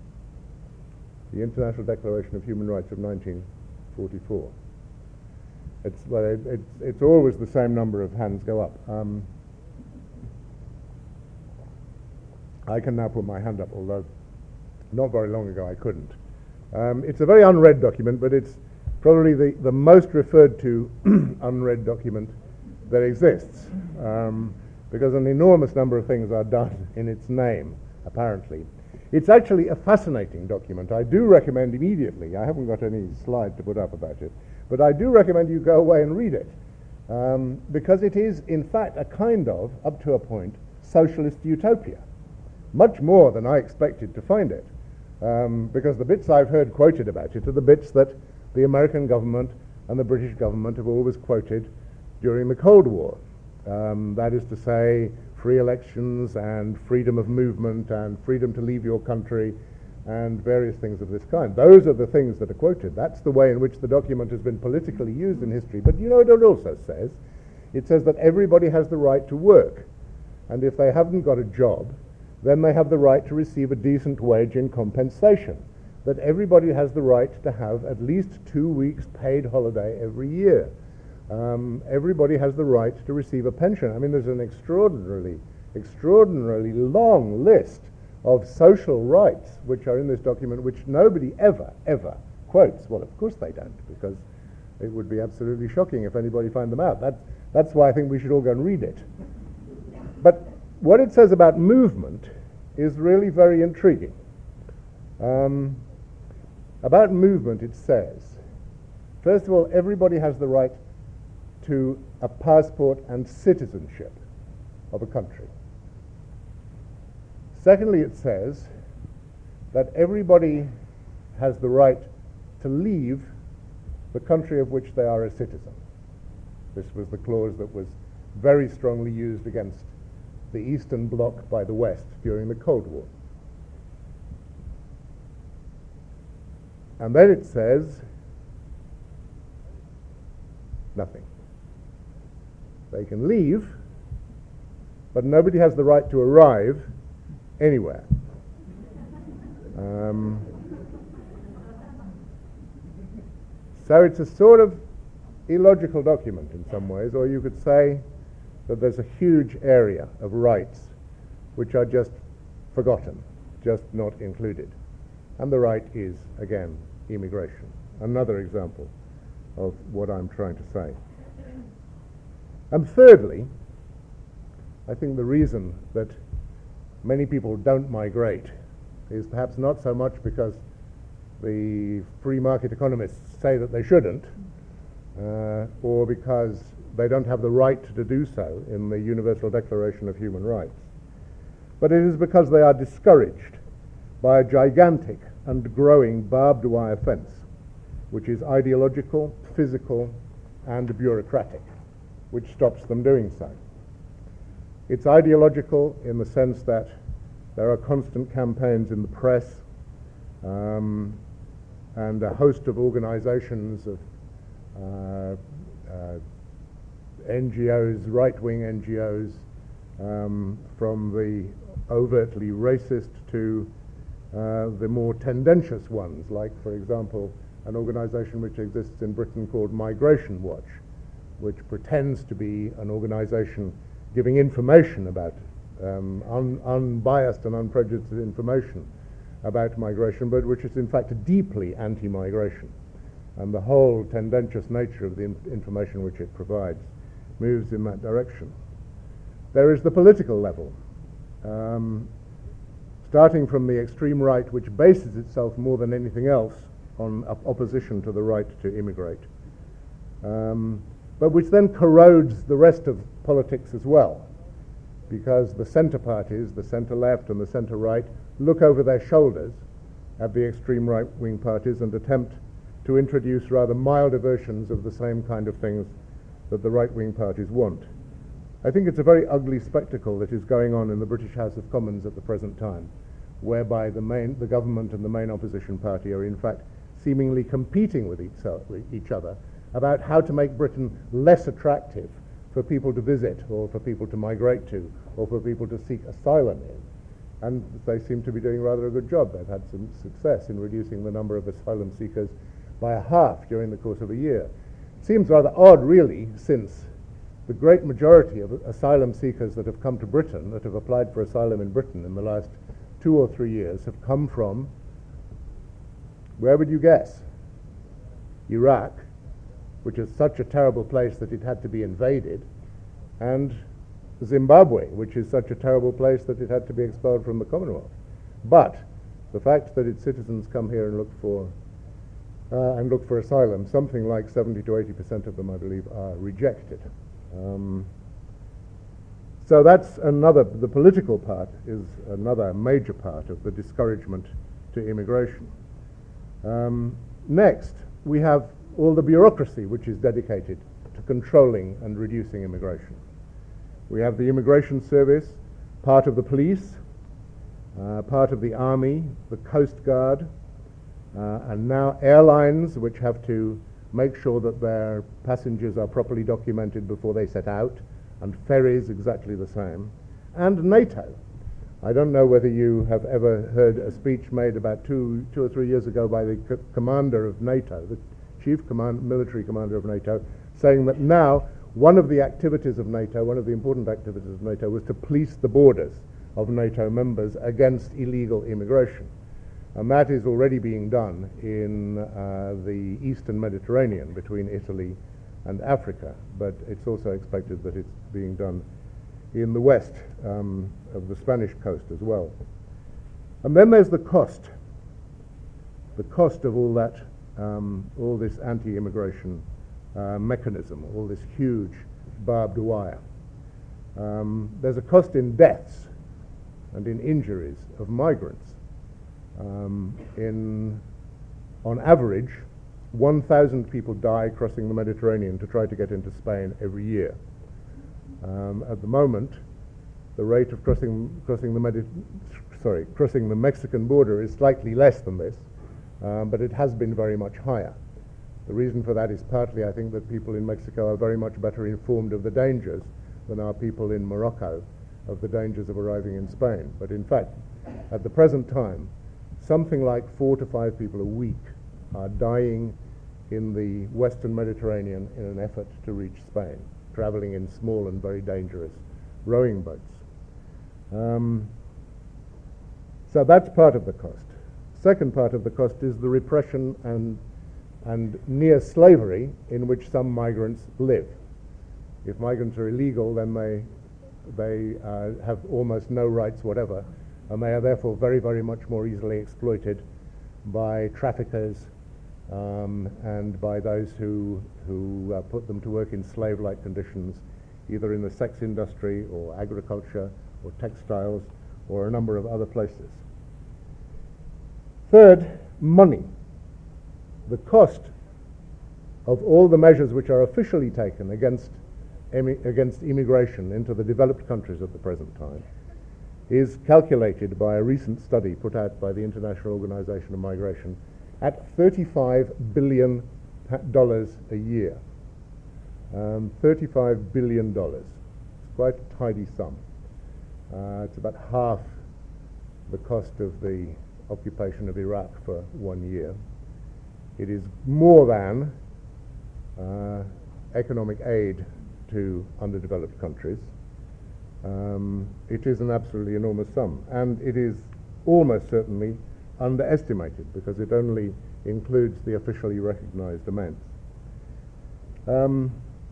The International Declaration of Human Rights of nineteen forty-four. It's, well, it, it's, it's always the same number of hands go up. Um, I can now put my hand up, although not very long ago I couldn't. Um, it's a very unread document, but it's probably the, the most referred to unread document that exists, um, because an enormous number of things are done in its name, apparently. It's actually a fascinating document. I do recommend immediately, I haven't got any slide to put up about it, but I do recommend you go away and read it, um, because it is, in fact, a kind of, up to a point, socialist utopia, much more than I expected to find it. Um, because the bits I've heard quoted about it are the bits that the American government and the British government have always quoted during the Cold War. Um, that is to say, free elections and freedom of movement and freedom to leave your country and various things of this kind. Those are the things that are quoted. That's the way in which the document has been politically used in history. But you know what it also says? It says that everybody has the right to work, and if they haven't got a job, then they have the right to receive a decent wage in compensation, that everybody has the right to have at least two weeks paid holiday every year. Um, everybody has the right to receive a pension. I mean, there's an extraordinarily, extraordinarily long list of social rights which are in this document, which nobody ever, ever quotes. Well, of course they don't, because it would be absolutely shocking if anybody found them out. That, that's why I think we should all go and read it. But what it says about movement is really very intriguing. Um, about movement, it says, first of all, everybody has the right to a passport and citizenship of a country. Secondly, it says that everybody has the right to leave the country of which they are a citizen. This was the clause that was very strongly used against the Eastern Bloc by the West during the Cold War. And then it says nothing. They can leave, but nobody has the right to arrive anywhere. Um, so it's a sort of illogical document in some ways, or you could say that there's a huge area of rights which are just forgotten, just not included. And the right is, again, immigration. Another example of what I'm trying to say. And thirdly, I think the reason that many people don't migrate is perhaps not so much because the free market economists say that they shouldn't, uh, or because they don't have the right to do so in the Universal Declaration of Human Rights, but it is because they are discouraged by a gigantic and growing barbed wire fence, which is ideological, physical, and bureaucratic, which stops them doing so. It's ideological in the sense that there are constant campaigns in the press um, and a host of organizations of uh, uh, N G Os, right-wing N G Os, um, from the overtly racist to uh, the more tendentious ones, like, for example, an organization which exists in Britain called Migration Watch, which pretends to be an organization giving information about, um, un unbiased and unprejudiced information about migration, but which is in fact deeply anti-migration. And the whole tendentious nature of the in information which it provides moves in that direction. There is the political level, um, starting from the extreme right, which bases itself more than anything else on op opposition to the right to immigrate, um, but which then corrodes the rest of politics as well, because the centre parties, the centre left and the centre right, look over their shoulders at the extreme right-wing parties and attempt to introduce rather milder versions of the same kind of things that the right-wing parties want. I think it's a very ugly spectacle that is going on in the British House of Commons at the present time, whereby the main, the government and the main opposition party are in fact seemingly competing with each, with each other about how to make Britain less attractive for people to visit, or for people to migrate to, or for people to seek asylum in. And they seem to be doing rather a good job. They've had some success in reducing the number of asylum seekers by a half during the course of a year. It seems rather odd, really, since the great majority of asylum seekers that have come to Britain, that have applied for asylum in Britain in the last two or three years, have come from, where would you guess? Iraq, which is such a terrible place that it had to be invaded, and Zimbabwe, which is such a terrible place that it had to be expelled from the Commonwealth. But the fact that its citizens come here and look for uh, and look for asylum, something like seventy to eighty percent of them, I believe, are rejected. Um, so that's another, the political part is another major part of the discouragement to immigration. Um, next, we have all the bureaucracy which is dedicated to controlling and reducing immigration. We have the Immigration Service, part of the police, uh, part of the Army, the Coast Guard, uh, and now airlines, which have to make sure that their passengers are properly documented before they set out, and ferries exactly the same, and NATO. I don't know whether you have ever heard a speech made about two, two or three years ago by the co commander of NATO, the chief command, military commander of NATO, saying that now one of the activities of NATO, one of the important activities of NATO, was to police the borders of NATO members against illegal immigration. And that is already being done in uh, the eastern Mediterranean between Italy and Africa, but it's also expected that it's being done in the west um, of the Spanish coast as well. And then there's the cost, the cost of all that, um, all this anti-immigration uh, mechanism, all this huge barbed wire. Um, there's a cost in deaths and in injuries of migrants. Um, in, on average, one thousand people die crossing the Mediterranean to try to get into Spain every year. Um, at the moment, the rate of crossing crossing the Medi sorry crossing the Mexican border is slightly less than this, um, but it has been very much higher. The reason for that is partly, I think, that people in Mexico are very much better informed of the dangers than are people in Morocco of the dangers of arriving in Spain. But in fact, at the present time, something like four to five people a week are dying in the Western Mediterranean in an effort to reach Spain, traveling in small and very dangerous rowing boats. Um, so that's part of the cost. Second part of the cost is the repression and and near slavery in which some migrants live. If migrants are illegal, then they they uh, have almost no rights whatever, and they are therefore very, very much more easily exploited by traffickers um, and by those who who uh, put them to work in slave-like conditions, either in the sex industry or agriculture or textiles or a number of other places. Third, money. The cost of all the measures which are officially taken against, emi- against immigration into the developed countries at the present time is calculated by a recent study put out by the International Organization of Migration at thirty-five billion dollars a year. Um, thirty-five billion dollars. It's quite a tidy sum. Uh, it's about half the cost of the occupation of Iraq for one year. It is more than uh, economic aid to underdeveloped countries. Um, it is an absolutely enormous sum, and it is almost certainly underestimated because it only includes the officially recognized amounts. Um,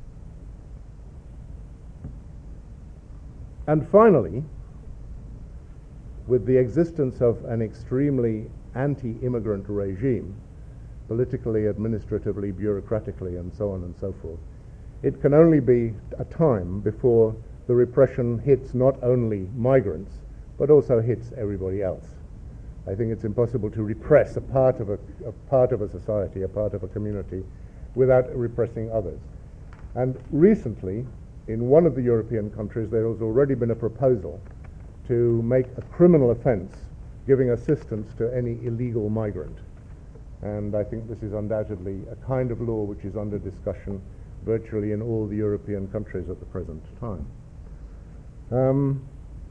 and finally, with the existence of an extremely anti-immigrant regime, politically, administratively, bureaucratically, and so on and so forth, it can only be a time before the repression hits not only migrants, but also hits everybody else. I think it's impossible to repress a part of a, a part of a society, a part of a community, without repressing others. And recently, in one of the European countries, there has already been a proposal to make a criminal offense giving assistance to any illegal migrant. And I think this is undoubtedly a kind of law which is under discussion virtually in all the European countries at the present time. Um,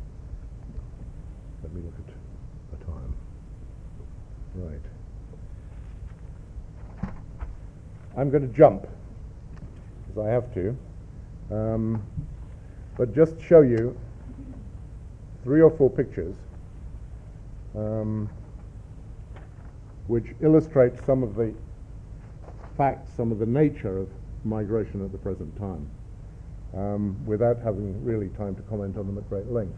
let me look at the time. Right. I'm going to jump, because I have to, um, but just show you three or four pictures um, which illustrate some of the facts, some of the nature of migration at the present time, um, without having really time to comment on them at great length.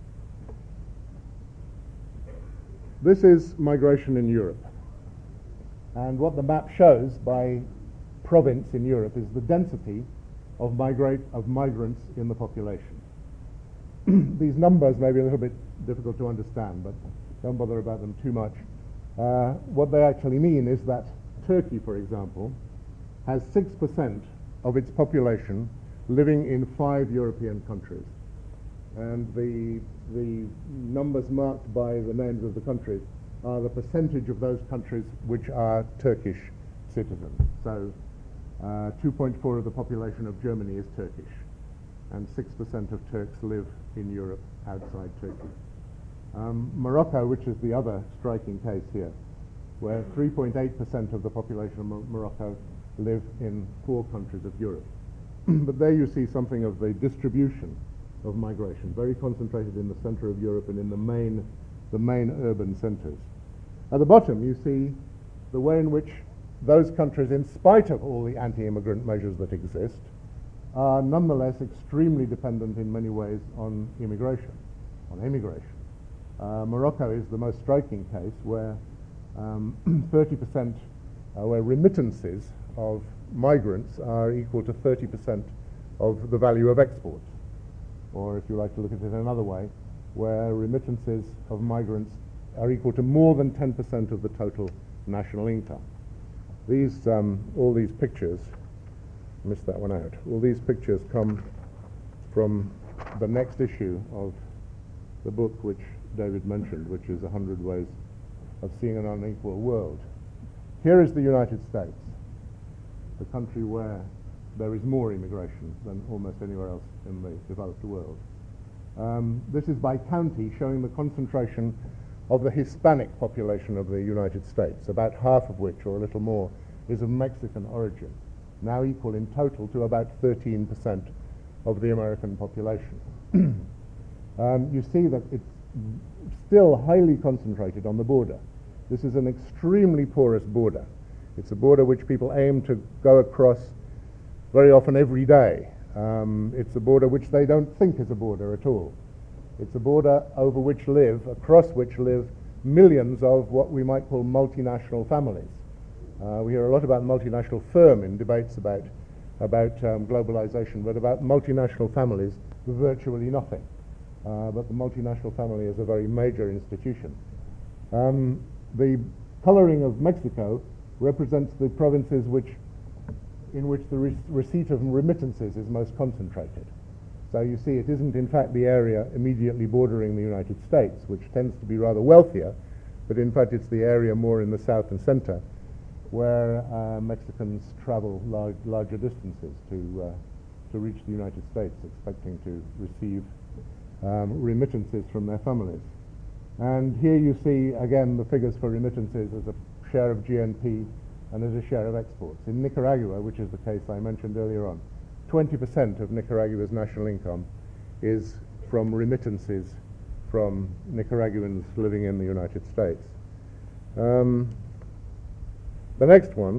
This is migration in Europe. And what the map shows by province in Europe is the density of, migrate, of migrants in the population. These numbers may be a little bit difficult to understand, but don't bother about them too much. Uh, what they actually mean is that Turkey, for example, has six percent of its population living in five European countries. And the, the numbers marked by the names of the countries are the percentage of those countries which are Turkish citizens. So uh, two point four of the population of Germany is Turkish, and six percent of Turks live in Europe outside Turkey. Um, Morocco, which is the other striking case here, where three point eight percent of the population of Mor- Morocco live in four countries of Europe. But there you see something of the distribution of migration, very concentrated in the center of Europe and in the main, the main urban centers. At the bottom you see the way in which those countries, in spite of all the anti-immigrant measures that exist, are nonetheless extremely dependent in many ways on immigration, on immigration. Uh, Morocco is the most striking case, where um, thirty percent, uh, where remittances of migrants are equal to thirty percent of the value of exports. Or if you like to look at it another way, where remittances of migrants are equal to more than ten percent of the total national income. These, um, all these pictures, missed that one out, all these pictures come from the next issue of the book which David mentioned, which is one hundred Ways of Seeing an Unequal World. Here is the United States, the country where there is more immigration than almost anywhere else in the developed world. Um, this is by county, showing the concentration of the Hispanic population of the United States, about half of which, or a little more, is of Mexican origin, now equal in total to about thirteen percent of the American population. um, you see that it's still highly concentrated on the border. This is an extremely porous border. It's a border which people aim to go across very often every day. Um, it's a border which they don't think is a border at all. It's a border over which live, across which live, millions of what we might call multinational families. Uh, we hear a lot about multinational firm in debates about, about um, globalization, but about multinational families, virtually nothing. Uh, but the multinational family is a very major institution. Um, the coloring of Mexico represents the provinces which, in which the re receipt of remittances is most concentrated. So you see it isn't in fact the area immediately bordering the United States, which tends to be rather wealthier, but in fact it's the area more in the south and center where uh, Mexicans travel large, larger distances to, uh, to reach the United States, expecting to receive um, remittances from their families. And here you see again the figures for remittances as a share of G N P and as a share of exports. In Nicaragua, which is the case I mentioned earlier on, twenty percent of Nicaragua's national income is from remittances from Nicaraguans living in the United States. Um, the next one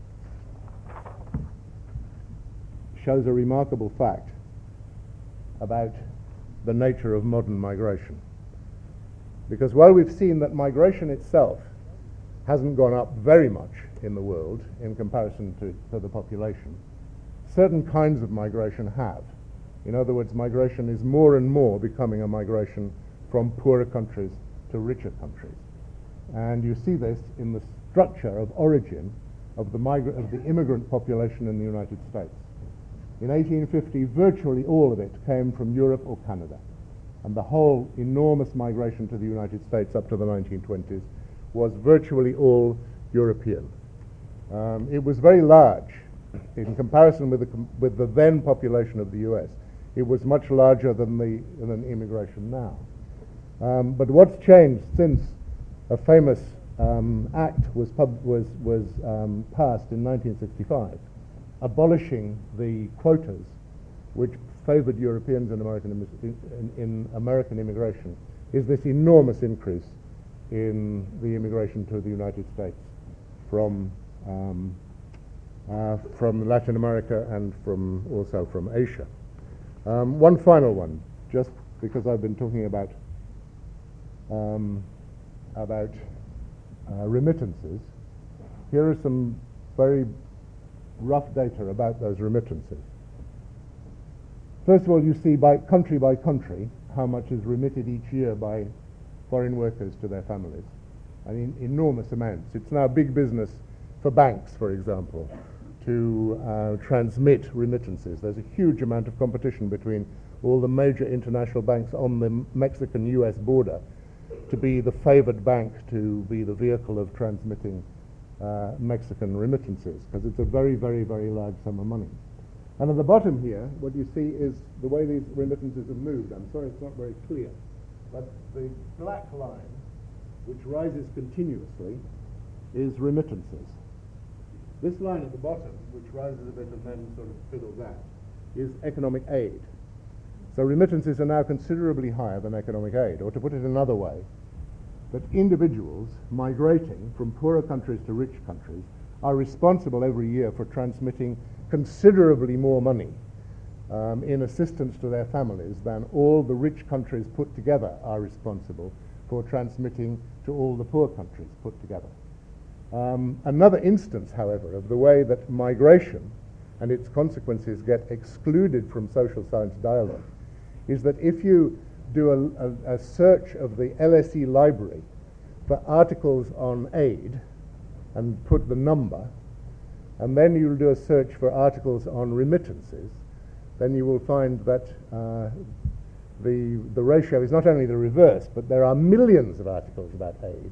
shows a remarkable fact about the nature of modern migration. Because while we've seen that migration itself hasn't gone up very much in the world in comparison to, to the population, certain kinds of migration have. In other words, migration is more and more becoming a migration from poorer countries to richer countries. And you see this in the structure of origin of the, migra of the immigrant population in the United States. In eighteen fifty, virtually all of it came from Europe or Canada. And the whole enormous migration to the United States up to the nineteen twenties was virtually all European. Um, it was very large. In comparison with the, com with the then population of the U S, it was much larger than the than immigration now. Um, but what's changed since a famous um, act was, pub was, was um, passed in nineteen sixty-five, abolishing the quotas which favored Europeans in American, in, in American immigration, is this enormous increase in the immigration to the United States from um, Uh, from Latin America and from also from Asia. Um, one final one, just because I've been talking about um, about uh, remittances. Here are some very rough data about those remittances. First of all, you see by country by country how much is remitted each year by foreign workers to their families. I mean, enormous amounts. It's now big business for banks, for example, to uh, transmit remittances. There's a huge amount of competition between all the major international banks on the Mexican U S border to be the favored bank to be the vehicle of transmitting uh, Mexican remittances, because it's a very, very, very large sum of money. And at the bottom here, what you see is the way these remittances have moved. I'm sorry it's not very clear, but the black line, which rises continuously, is remittances. This line at the bottom, which rises a bit and then sort of fiddles out, is economic aid. So remittances are now considerably higher than economic aid. Or to put it another way, that individuals migrating from poorer countries to rich countries are responsible every year for transmitting considerably more money um, in assistance to their families than all the rich countries put together are responsible for transmitting to all the poor countries put together. Um, another instance, however, of the way that migration and its consequences get excluded from social science dialogue is that if you do a, a, a search of the L S E library for articles on aid and put the number, and then you'll do a search for articles on remittances, then you will find that uh, the, the ratio is not only the reverse, but there are millions of articles about aid,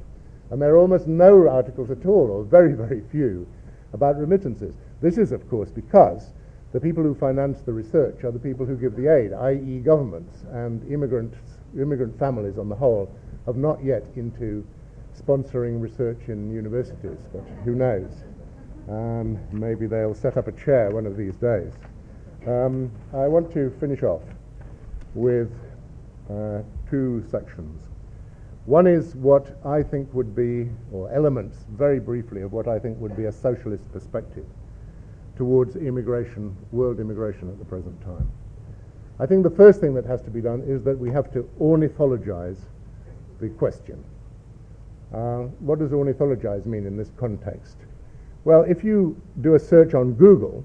And there are almost no articles at all, or very, very few, about remittances. This is, of course, because the people who finance the research are the people who give the aid, that is governments, and immigrants, immigrant families on the whole have not yet into sponsoring research in universities, but who knows? Um, maybe they'll set up a chair one of these days. Um, I want to finish off with uh, two sections. One is what I think would be, or elements, very briefly, of what I think would be a socialist perspective towards immigration, world immigration at the present time. I think the first thing that has to be done is that we have to ornithologize the question. Uh, what does ornithologize mean in this context? Well, if you do a search on Google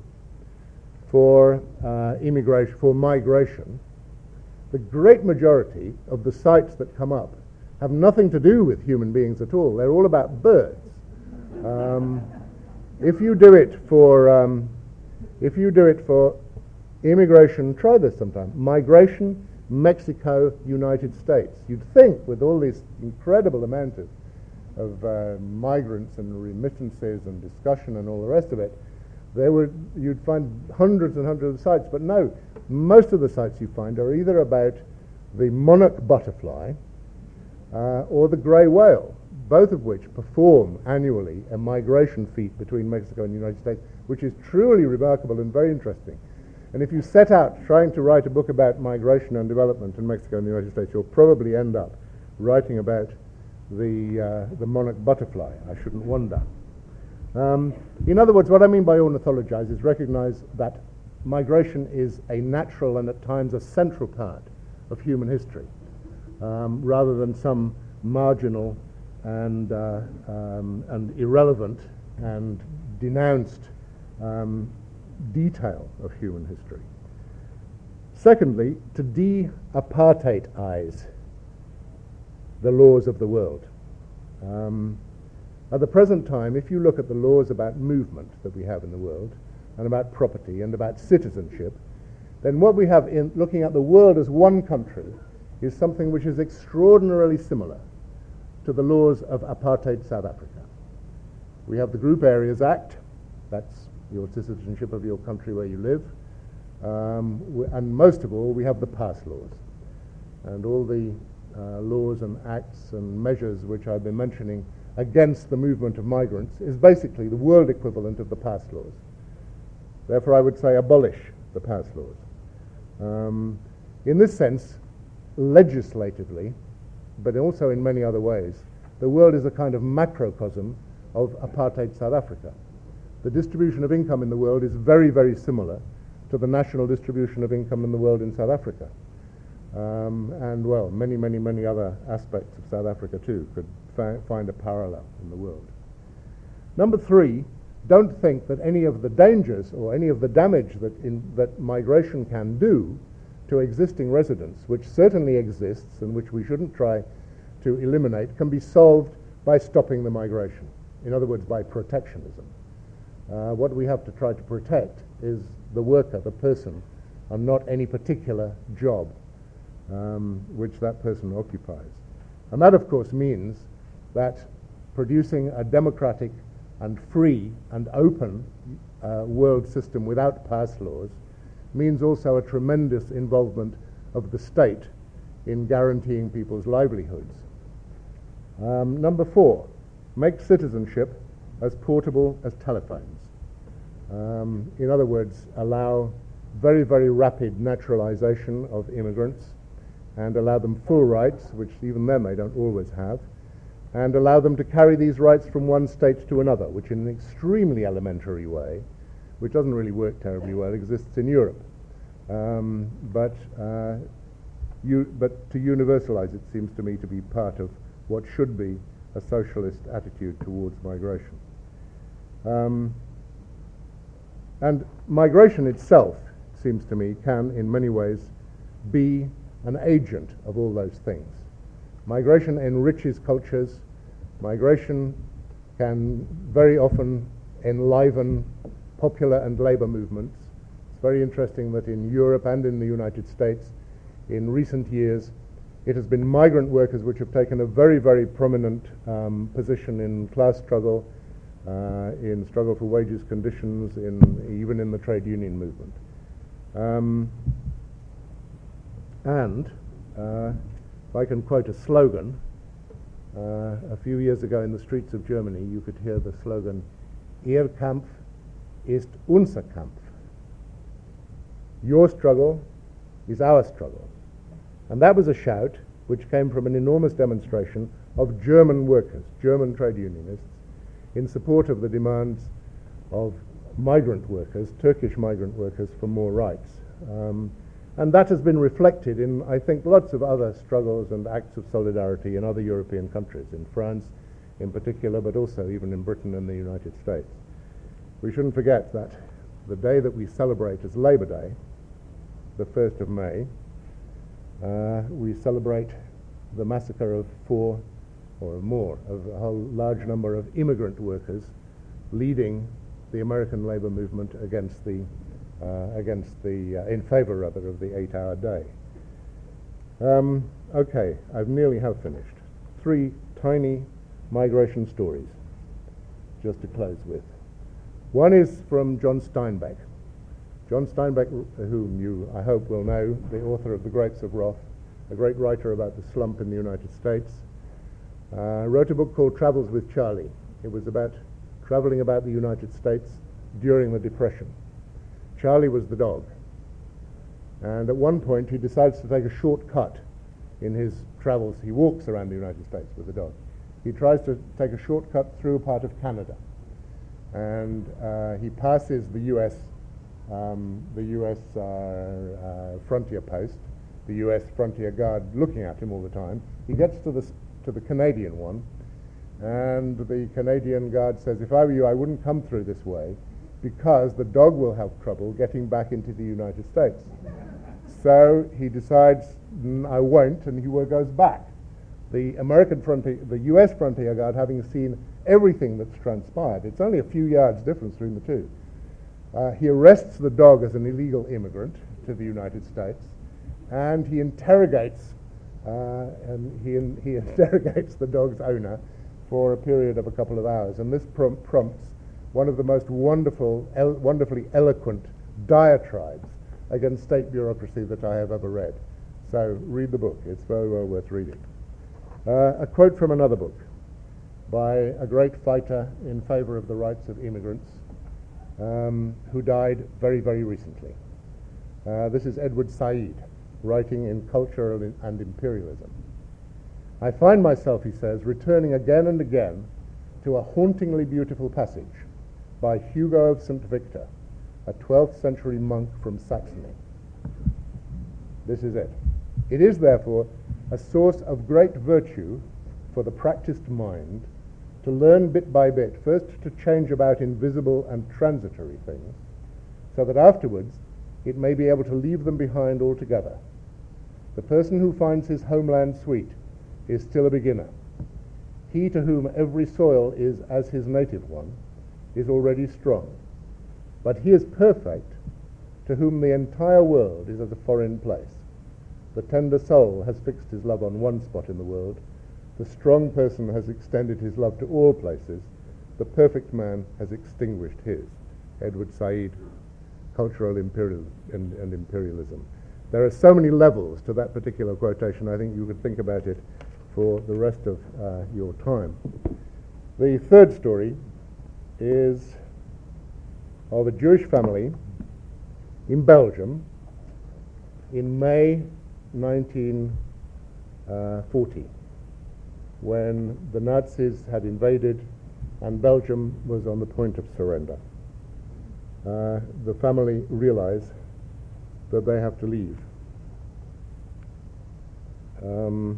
for uh, immigration, for migration, the great majority of the sites that come up have nothing to do with human beings at all. They're all about birds. Um, if you do it for, um, if you do it for immigration, try this sometime. Migration, Mexico, United States. You'd think with all this incredible amount of, of uh, migrants and remittances and discussion and all the rest of it, there would, you'd find hundreds and hundreds of sites. But no, most of the sites you find are either about the monarch butterfly uh, or the grey whale, both of which perform annually a migration feat between Mexico and the United States, which is truly remarkable and very interesting. And if you set out trying to write a book about migration and development in Mexico and the United States, you'll probably end up writing about the, uh, the monarch butterfly. I shouldn't wonder. Um, in other words, what I mean by ornithologize is recognize that migration is a natural and at times a central part of human history, um, rather than some marginal and, uh, um, and irrelevant and denounced um, detail of human history. Secondly, to de-apartheid-ize the laws of the world. Um, at the present time, if you look at the laws about movement that we have in the world, and about property, and about citizenship, then what we have in looking at the world as one country is something which is extraordinarily similar to the laws of apartheid South Africa. We have the Group Areas Act, that's your citizenship of your country where you live, um, and most of all, we have the pass laws, and all the uh, laws and acts and measures which I've been mentioning against the movement of migrants is basically the world equivalent of the pass laws. Therefore, I would say abolish the pass laws. Um, in this sense, legislatively, but also in many other ways, the world is a kind of macrocosm of apartheid South Africa. The distribution of income in the world is very, very similar to the national distribution of income in the world in South Africa. Um, and, well, many, many, many other aspects of South Africa, too, could fi- find a parallel in the world. Number three, don't think that any of the dangers or any of the damage that, in, that migration can do to existing residents, which certainly exists and which we shouldn't try to eliminate, can be solved by stopping the migration. In other words, by protectionism. Uh, what we have to try to protect is the worker, the person, and not any particular job um, which that person occupies. And that, of course, means that producing a democratic and free and open uh, world system without pass laws means also a tremendous involvement of the state in guaranteeing people's livelihoods. Um, number four, make citizenship as portable as telephones. Um, in other words, allow very, very rapid naturalization of immigrants and allow them full rights, which even then they don't always have, and allow them to carry these rights from one state to another, which in an extremely elementary way, which doesn't really work terribly well, exists in Europe. Um, but, uh, you, but to universalize it seems to me to be part of what should be a socialist attitude towards migration. Um, and migration itself, it seems to me, can in many ways be an agent of all those things. Migration enriches cultures. Migration can very often enliven popular and labor movements. It's very interesting that in Europe and in the United States, in recent years, It has been migrant workers which have taken a very, very prominent um, position in class struggle, uh, in struggle for wages conditions, in even in the trade union movement. Um, and uh, if I can quote a slogan, uh, a few years ago in the streets of Germany, you could hear the slogan, "Ihr Kampf ist unser Kampf." Your struggle is our struggle. And that was a shout which came from an enormous demonstration of German workers, German trade unionists, in support of the demands of migrant workers, Turkish migrant workers, for more rights. Um, and that has been reflected in, I think, lots of other struggles and acts of solidarity in other European countries, in France in particular, but also even in Britain and the United States. We shouldn't forget that the day that we celebrate as Labour Day, the first of May, uh, we celebrate the massacre of four or more, of a whole large number of immigrant workers leading the American labor movement against the, uh, against the, uh, in favor rather of the eight-hour day. Um, okay, I've nearly have finished. Three tiny migration stories, just to close with. One is from John Steinbeck. John Steinbeck, whom you, I hope, will know, the author of The Grapes of Wrath, a great writer about the slump in the United States, uh, wrote a book called Travels with Charlie. It was about traveling about the United States during the Depression. Charlie was the dog. And at one point, he decides to take a shortcut in his travels. He walks around the United States with the dog. He tries to take a shortcut through a part of Canada. And uh, he passes the U S Um, the U S uh, uh, frontier post, the U S frontier guard looking at him all the time. He gets to the, to the Canadian one, and the Canadian guard says, if I were you, I wouldn't come through this way, because the dog will have trouble getting back into the United States. So he decides, mm, I won't, and he goes back. The American frontier, the U S frontier guard, having seen everything that's transpired, it's only a few yards difference between the two. Uh, he arrests the dog as an illegal immigrant to the United States, and he interrogates uh, and he, in, he interrogates the dog's owner for a period of a couple of hours. And this prom- prompts one of the most wonderful, el- wonderfully eloquent diatribes against state bureaucracy that I have ever read. So read the book; it's very well worth reading. Uh, a quote from another book by a great fighter in favor of the rights of immigrants, Um, who died very, very recently. Uh, this is Edward Said, writing in Culture and Imperialism. I find myself, he says, returning again and again to a hauntingly beautiful passage by Hugo of Saint Victor, a twelfth century monk from Saxony. This is it. It is, therefore, a source of great virtue for the practiced mind to learn bit by bit, first to change about invisible and transitory things, so that afterwards it may be able to leave them behind altogether. The person who finds his homeland sweet is still a beginner. He to whom every soil is as his native one is already strong. But he is perfect to whom the entire world is as a foreign place. The tender soul has fixed his love on one spot in the world. The strong person has extended his love to all places. The perfect man has extinguished his. Edward Said, Cultural Imperial and, and Imperialism. There are so many levels to that particular quotation. I think you could think about it for the rest of uh, your time. The third story is of a Jewish family in Belgium in May nineteen forty. When the Nazis had invaded and Belgium was on the point of surrender. Uh, the family realize that they have to leave. Um,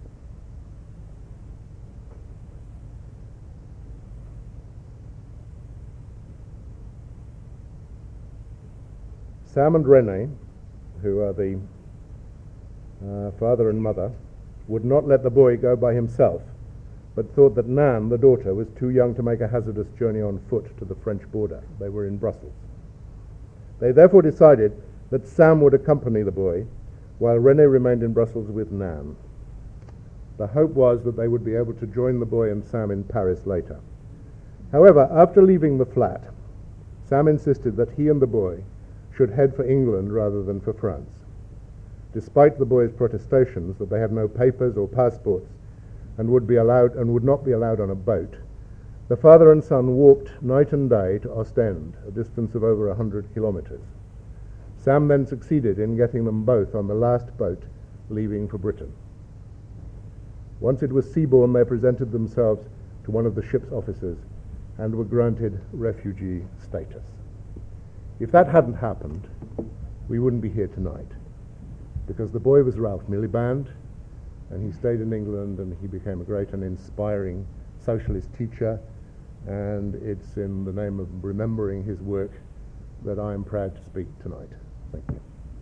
Sam and Rene, who are the uh, father and mother, would not let the boy go by himself, but thought that Nan, the daughter, was too young to make a hazardous journey on foot to the French border. They were in Brussels. They therefore decided that Sam would accompany the boy, while Rene remained in Brussels with Nan. The hope was that they would be able to join the boy and Sam in Paris later. However, after leaving the flat, Sam insisted that he and the boy should head for England rather than for France. Despite the boy's protestations that they had no papers or passports and would be allowed and would not be allowed on a boat, the father and son walked night and day to Ostend, a distance of over a hundred kilometers. Sam then succeeded in getting them both on the last boat leaving for Britain. Once it was seaborne, they presented themselves to one of the ship's officers and were granted refugee status. If that hadn't happened, we wouldn't be here tonight, because the boy was Ralph Miliband, and he stayed in England and he became a great and inspiring socialist teacher, and it's in the name of remembering his work that I am proud to speak tonight. Thank you.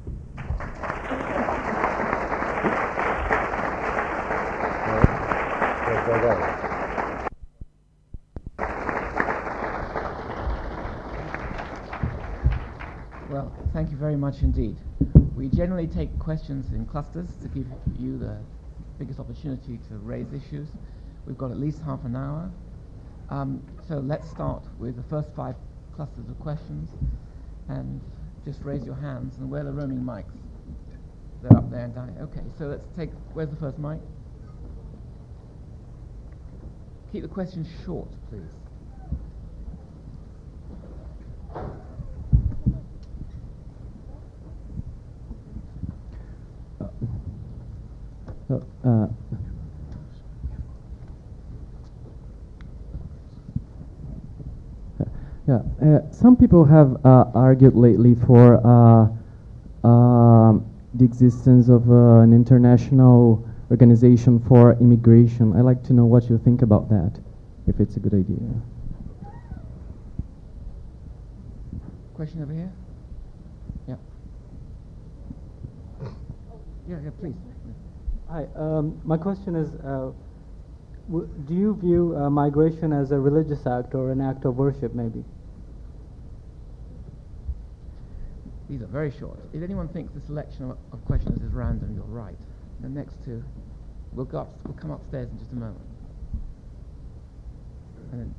Well, thank you very much indeed. We generally take questions in clusters to give you the biggest opportunity to raise issues. We've got at least half an hour. Um, so let's start with the first five clusters of questions, and just raise your hands. And where are the roaming mics? They're up there and down. Okay, so let's take, where's the first mic? Keep the questions short, please. Uh, yeah, uh, some people have uh, argued lately for uh, uh, the existence of uh, an international organization for immigration. I'd like to know what you think about that, if it's a good idea. Question over here? Yeah. Yeah, yeah, please. Hi, um, my question is, uh, w do you view uh, migration as a religious act or an act of worship, maybe? These are very short. If anyone thinks the selection of, of questions is random, you're right. The next two, we'll, go up, we'll come upstairs in just a moment. And then,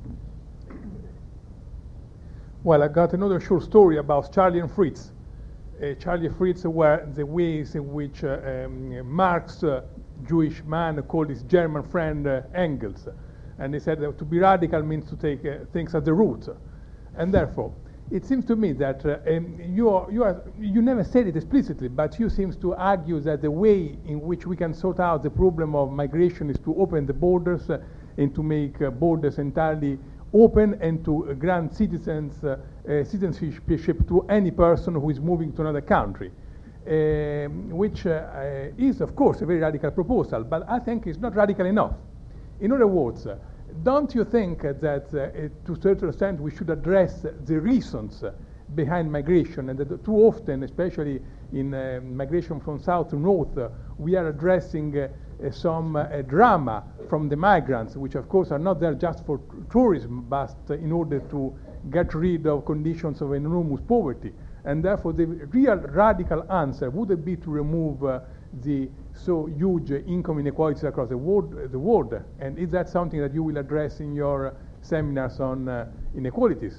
well, I got another short story about Charlie and Fritz. Uh, Charlie and Fritz were the ways in which uh, um, Marx, uh, Jewish man, called his German friend uh, Engels. And he said that to be radical means to take uh, things at the root. And therefore, it seems to me that uh, um, you, are, you, are, you never said it explicitly, but you seem to argue that the way in which we can sort out the problem of migration is to open the borders uh, and to make uh, borders entirely open and to uh, grant citizens uh, uh, citizenship to any person who is moving to another country, uh, which uh, uh, is, of course, a very radical proposal, but I think it's not radical enough. In other words, uh, don't you think uh, that uh, to a certain extent we should address uh, the reasons uh, behind migration, and that too often, especially in uh, migration from south to north, uh, we are addressing uh, uh, some uh, drama from the migrants, which of course are not there just for tourism, but uh, in order to get rid of conditions of enormous poverty. And therefore the real radical answer would be to remove uh, the so huge uh, income inequalities across the world, uh, the world. And is that something that you will address in your uh, seminars on uh, inequalities?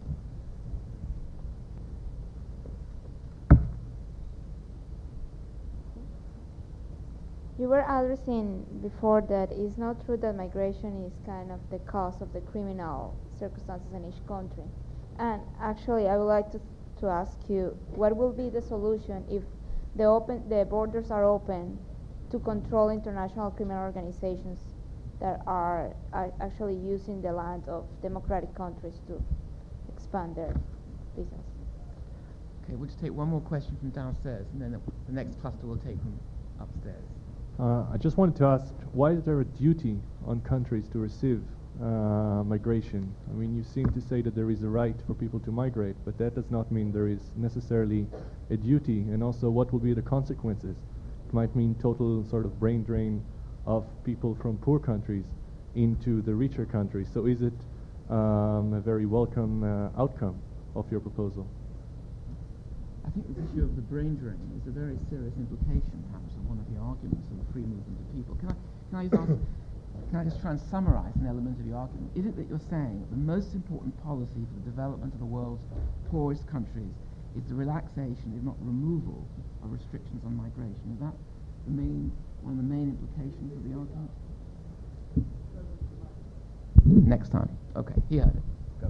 You were addressing before that it's not true that migration is kind of the cause of the criminal circumstances in each country. And actually, I would like to, to ask you, what will be the solution if the, open, the borders are open to control international criminal organizations that are, are actually using the land of democratic countries to expand their business? okay, we'll just take one more question from downstairs, and then the, the next cluster we'll take from upstairs. Uh, I just wanted to ask, why is there a duty on countries to receive uh, migration? I mean, you seem to say that there is a right for people to migrate, but that does not mean there is necessarily a duty. And also, what will be the consequences? It might mean total sort of brain drain of people from poor countries into the richer countries. So is it um, a very welcome uh, outcome of your proposal? I think this issue of the brain drain is a very serious implication, perhaps, of one of the arguments of the free movement of people. Can I, can I just ask, can I just try and summarize an element of your argument? Is it that you're saying that the most important policy for the development of the world's poorest countries is the relaxation, if not removal, of restrictions on migration? Is that the main, one of the main implications of the argument? Next time. Okay, he heard it. Go.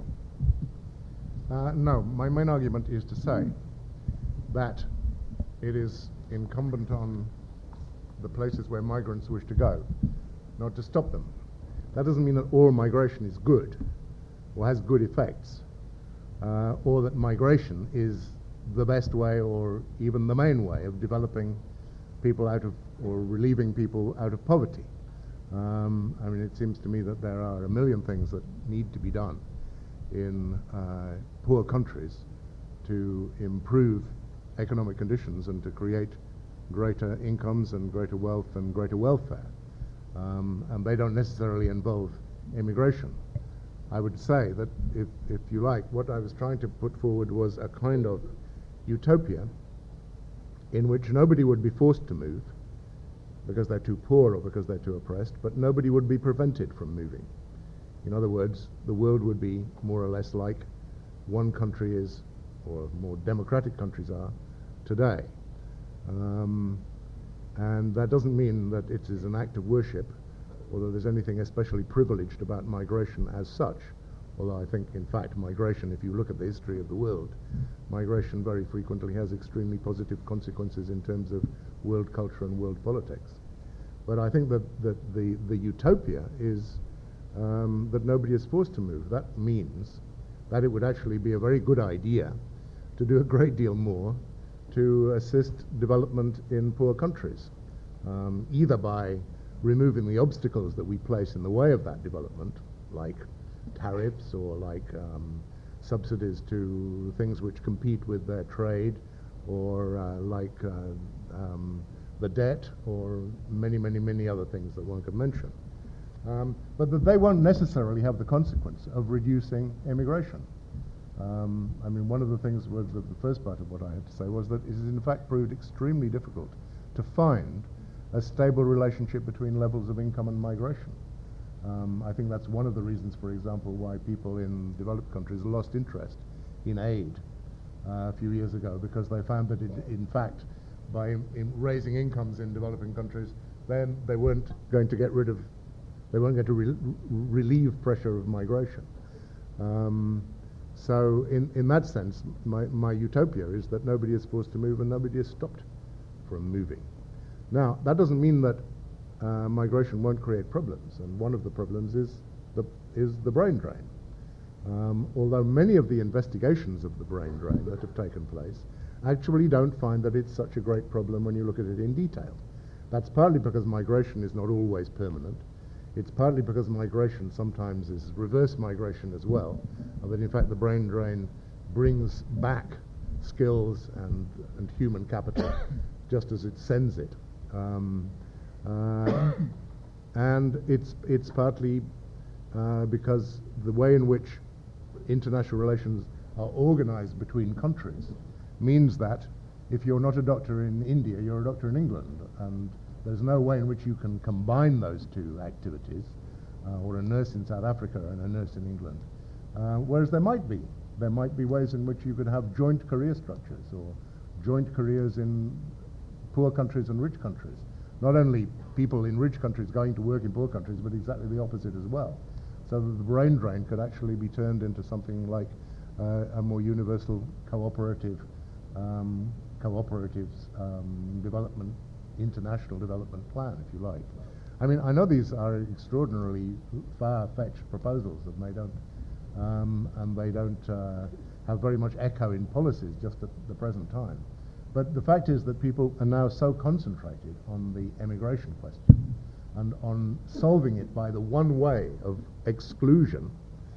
Uh, no, my main argument is to say that it is incumbent on the places where migrants wish to go not to stop them. That doesn't mean that all migration is good or has good effects, uh, or that migration is the best way or even the main way of developing people out of, or relieving people out of poverty. Um, I mean, it seems to me that there are a million things that need to be done in uh, poor countries to improve economic conditions and to create greater incomes and greater wealth and greater welfare. Um, and they don't necessarily involve immigration. I would say that, if, if you like, what I was trying to put forward was a kind of utopia in which nobody would be forced to move because they're too poor or because they're too oppressed, but nobody would be prevented from moving. In other words, the world would be more or less like one country is, or more democratic countries are, today. Um, and that doesn't mean that it is an act of worship, or that there's anything especially privileged about migration as such. Although I think, in fact, migration, if you look at the history of the world, migration very frequently has extremely positive consequences in terms of world culture and world politics. But I think that, that the, the utopia is um, that nobody is forced to move. That means that it would actually be a very good idea to do a great deal more to assist development in poor countries, um, either by removing the obstacles that we place in the way of that development, like tariffs or like um, subsidies to things which compete with their trade, or uh, like uh, um, the debt, or many, many, many other things that one could mention. Um, but that they won't necessarily have the consequence of reducing immigration. Um, I mean, one of the things was that the first part of what I had to say was that it has in fact proved extremely difficult to find a stable relationship between levels of income and migration. Um, I think that's one of the reasons, for example, why people in developed countries lost interest in aid uh, a few years ago, because they found that it, in fact, by in, in raising incomes in developing countries, then they weren't going to get rid of, they weren't going to re relieve pressure of migration. Um, So in, in that sense, my, my utopia is that nobody is forced to move and nobody is stopped from moving. Now, that doesn't mean that uh, migration won't create problems, and one of the problems is the, is the brain drain. Um, although many of the investigations of the brain drain that have taken place actually don't find that it's such a great problem when you look at it in detail. That's partly because migration is not always permanent. It's partly because migration sometimes is reverse migration as well, and that in fact the brain drain brings back skills and, and human capital just as it sends it. Um, uh, and it's, it's partly uh, because the way in which international relations are organized between countries means that if you're not a doctor in India, you're a doctor in England, and there's no way in which you can combine those two activities, uh, or a nurse in South Africa and a nurse in England. Uh, whereas there might be. There might be ways in which you could have joint career structures, or joint careers in poor countries and rich countries. Not only people in rich countries going to work in poor countries, but exactly the opposite as well. So that the brain drain could actually be turned into something like uh, a more universal cooperative, um, cooperative um, development, international development plan, if you like. I mean, I know these are extraordinarily far-fetched proposals, and they don't, um, and they don't uh, have very much echo in policies just at the present time. But the fact is that people are now so concentrated on the emigration question and on solving it by the one way of exclusion,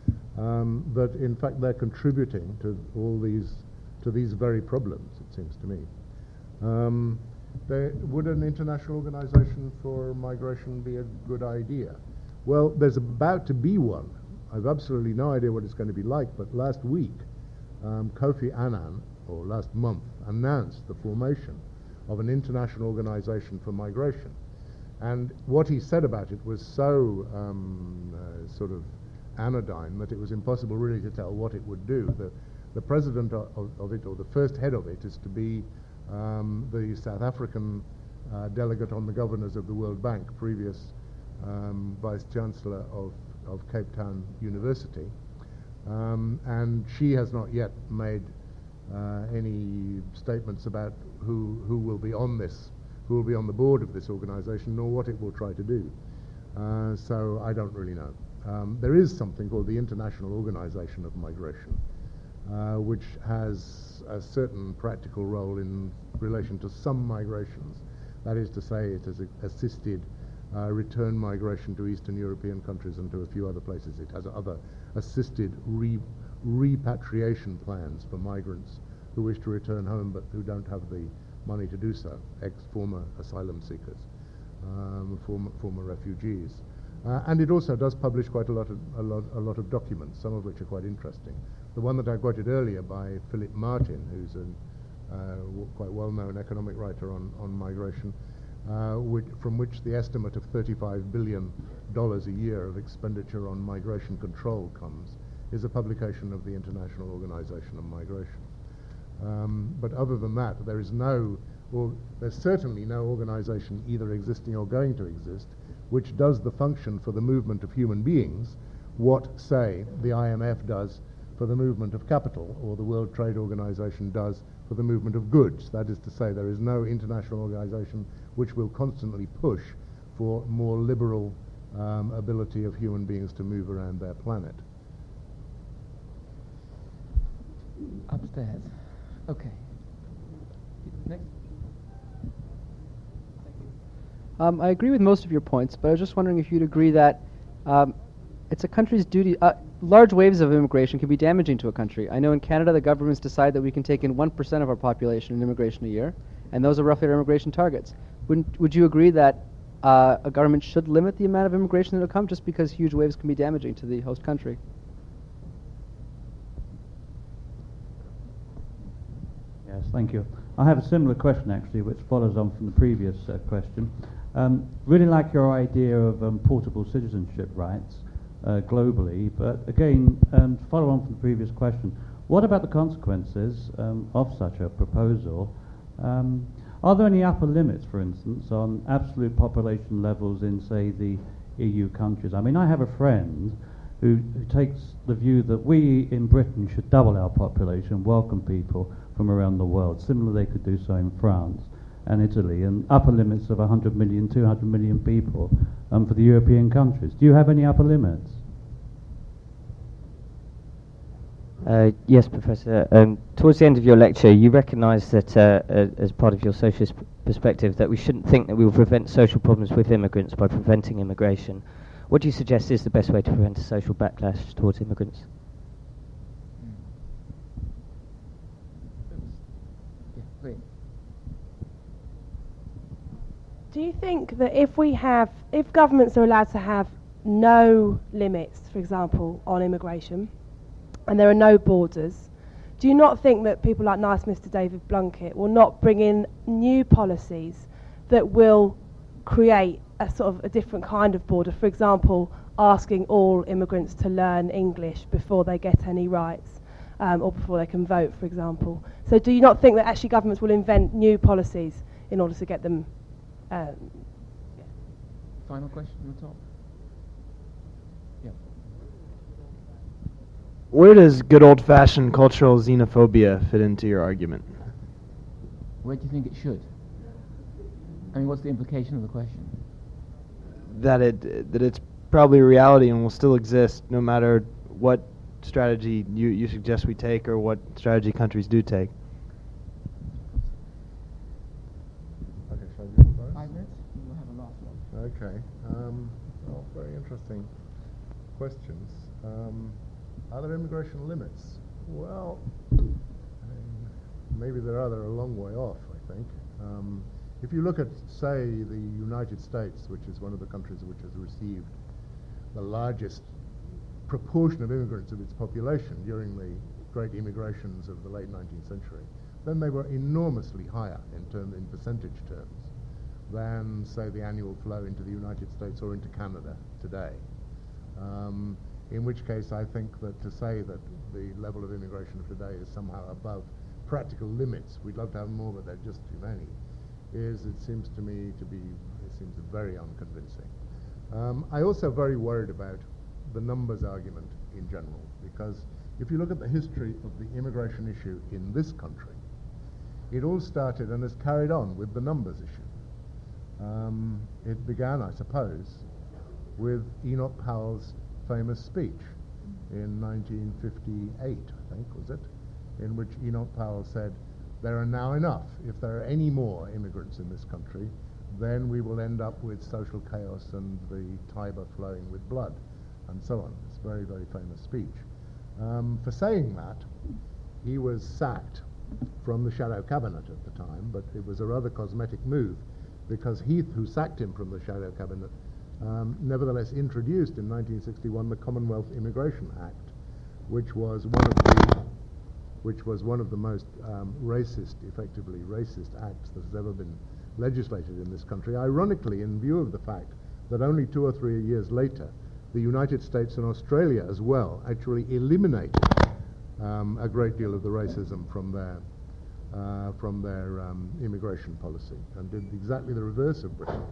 um, that in fact they're contributing to all these, to these very problems, it seems to me. Um, They, would an international organization for migration be a good idea? Well, there's about to be one. I've absolutely no idea what it's going to be like, but last week, um, Kofi Annan, or last month, announced the formation of an international organization for migration. And what he said about it was so um, uh, sort of anodyne that it was impossible really to tell what it would do. The, the president of, of it, or the first head of it, is to be um, the South African uh, delegate on the governors of the World Bank, previous um, Vice Chancellor of, of Cape Town University. Um, and she has not yet made uh, any statements about who, who will be on this, who will be on the board of this organization, nor what it will try to do. Uh, so I don't really know. Um, there is something called the International Organization of Migration, uh, which has a certain practical role in relation to some migrations. That is to say, it has assisted uh, return migration to Eastern European countries and to a few other places. It has other assisted re repatriation plans for migrants who wish to return home but who don't have the money to do so, ex-former asylum seekers, um, former, former refugees. Uh, and it also does publish quite a lot, of, a, lot, a lot of documents, some of which are quite interesting. The one that I quoted earlier by Philip Martin, who's a uh, w quite well-known economic writer on, on migration, uh, which, from which the estimate of thirty-five billion dollars a year of expenditure on migration control comes, is a publication of the International Organization of Migration. Um, but other than that, there is no, or there's certainly no organization either existing or going to exist which does the function for the movement of human beings what, say, the I M F does for the movement of capital, or the World Trade Organization does for the movement of goods. That is to say, there is no international organization which will constantly push for more liberal um, ability of human beings to move around their planet. Upstairs. Okay. Next. Um, I agree with most of your points, but I was just wondering if you'd agree that um, it's a country's duty. Uh, large waves of immigration can be damaging to a country. I know in Canada the governments decide that we can take in one percent of our population in immigration a year, and those are roughly our immigration targets. Wouldn't, would you agree that uh, a government should limit the amount of immigration that will come just because huge waves can be damaging to the host country? Yes, thank you. I have a similar question actually, which follows on from the previous uh, question. Um, really like your idea of um, portable citizenship rights uh, globally, but again, um, to follow on from the previous question, what about the consequences um, of such a proposal? Um, are there any upper limits, for instance, on absolute population levels in, say, the E U countries? I mean, I have a friend who, who takes the view that we in Britain should double our population, welcome people from around the world. Similarly, they could do so in France and Italy, and upper limits of one hundred million, two hundred million people um, for the European countries. Do you have any upper limits? Uh, yes, Professor. Um, towards the end of your lecture, you recognise that, uh, uh, as part of your socialist p perspective, that we shouldn't think that we will prevent social problems with immigrants by preventing immigration. What do you suggest is the best way to prevent a social backlash towards immigrants? Yeah, great. Do you think that if we have, if governments are allowed to have no limits, for example, on immigration, and there are no borders, do you not think that people like nice Mister David Blunkett will not bring in new policies that will create a sort of a different kind of border? For example, asking all immigrants to learn English before they get any rights, um, or before they can vote, for example. So do you not think that actually governments will invent new policies in order to get them? Um, yeah. Final question on the top. Yeah. Where does good old-fashioned cultural xenophobia fit into your argument? Where do you think it should? I mean, what's the implication of the question? That it that it's probably a reality and will still exist no matter what strategy you, you suggest we take or what strategy countries do take. Okay, shall I do it first? Five minutes? We'll have a last one. Okay. Um, well, very interesting questions. Um, are there immigration limits? Well, I mean, maybe there are. They're a long way off, I think. Um, if you look at, say, the United States, which is one of the countries which has received the largest proportion of immigrants of its population during the great immigrations of the late nineteenth century, then they were enormously higher in term in percentage terms than, say, the annual flow into the United States or into Canada today. Um, in which case I think that to say that the level of immigration of today is somehow above practical limits, we'd love to have more, but there are just too many, is, it seems to me to be, it seems very unconvincing. Um, I also very worried about the numbers argument in general, because if you look at the history of the immigration issue in this country, it all started and has carried on with the numbers issue. Um, it began, I suppose, with Enoch Powell's famous speech in nineteen fifty-eight, I think, was it, in which Enoch Powell said, "There are now enough. If there are any more immigrants in this country, then we will end up with social chaos and the Tiber flowing with blood," and so on. It's a very, very famous speech. Um, for saying that, he was sacked from the shadow cabinet at the time, but it was a rather cosmetic move, because Heath, who sacked him from the shadow cabinet, um, nevertheless introduced in nineteen sixty-one the Commonwealth Immigration Act, which was one of the which was one of the most um, racist, effectively racist acts that has ever been legislated in this country. Ironically, in view of the fact that only two or three years later, the United States and Australia as well actually eliminated um, a great deal of the racism from their uh, from their um, immigration policy, and did exactly the reverse of Britain.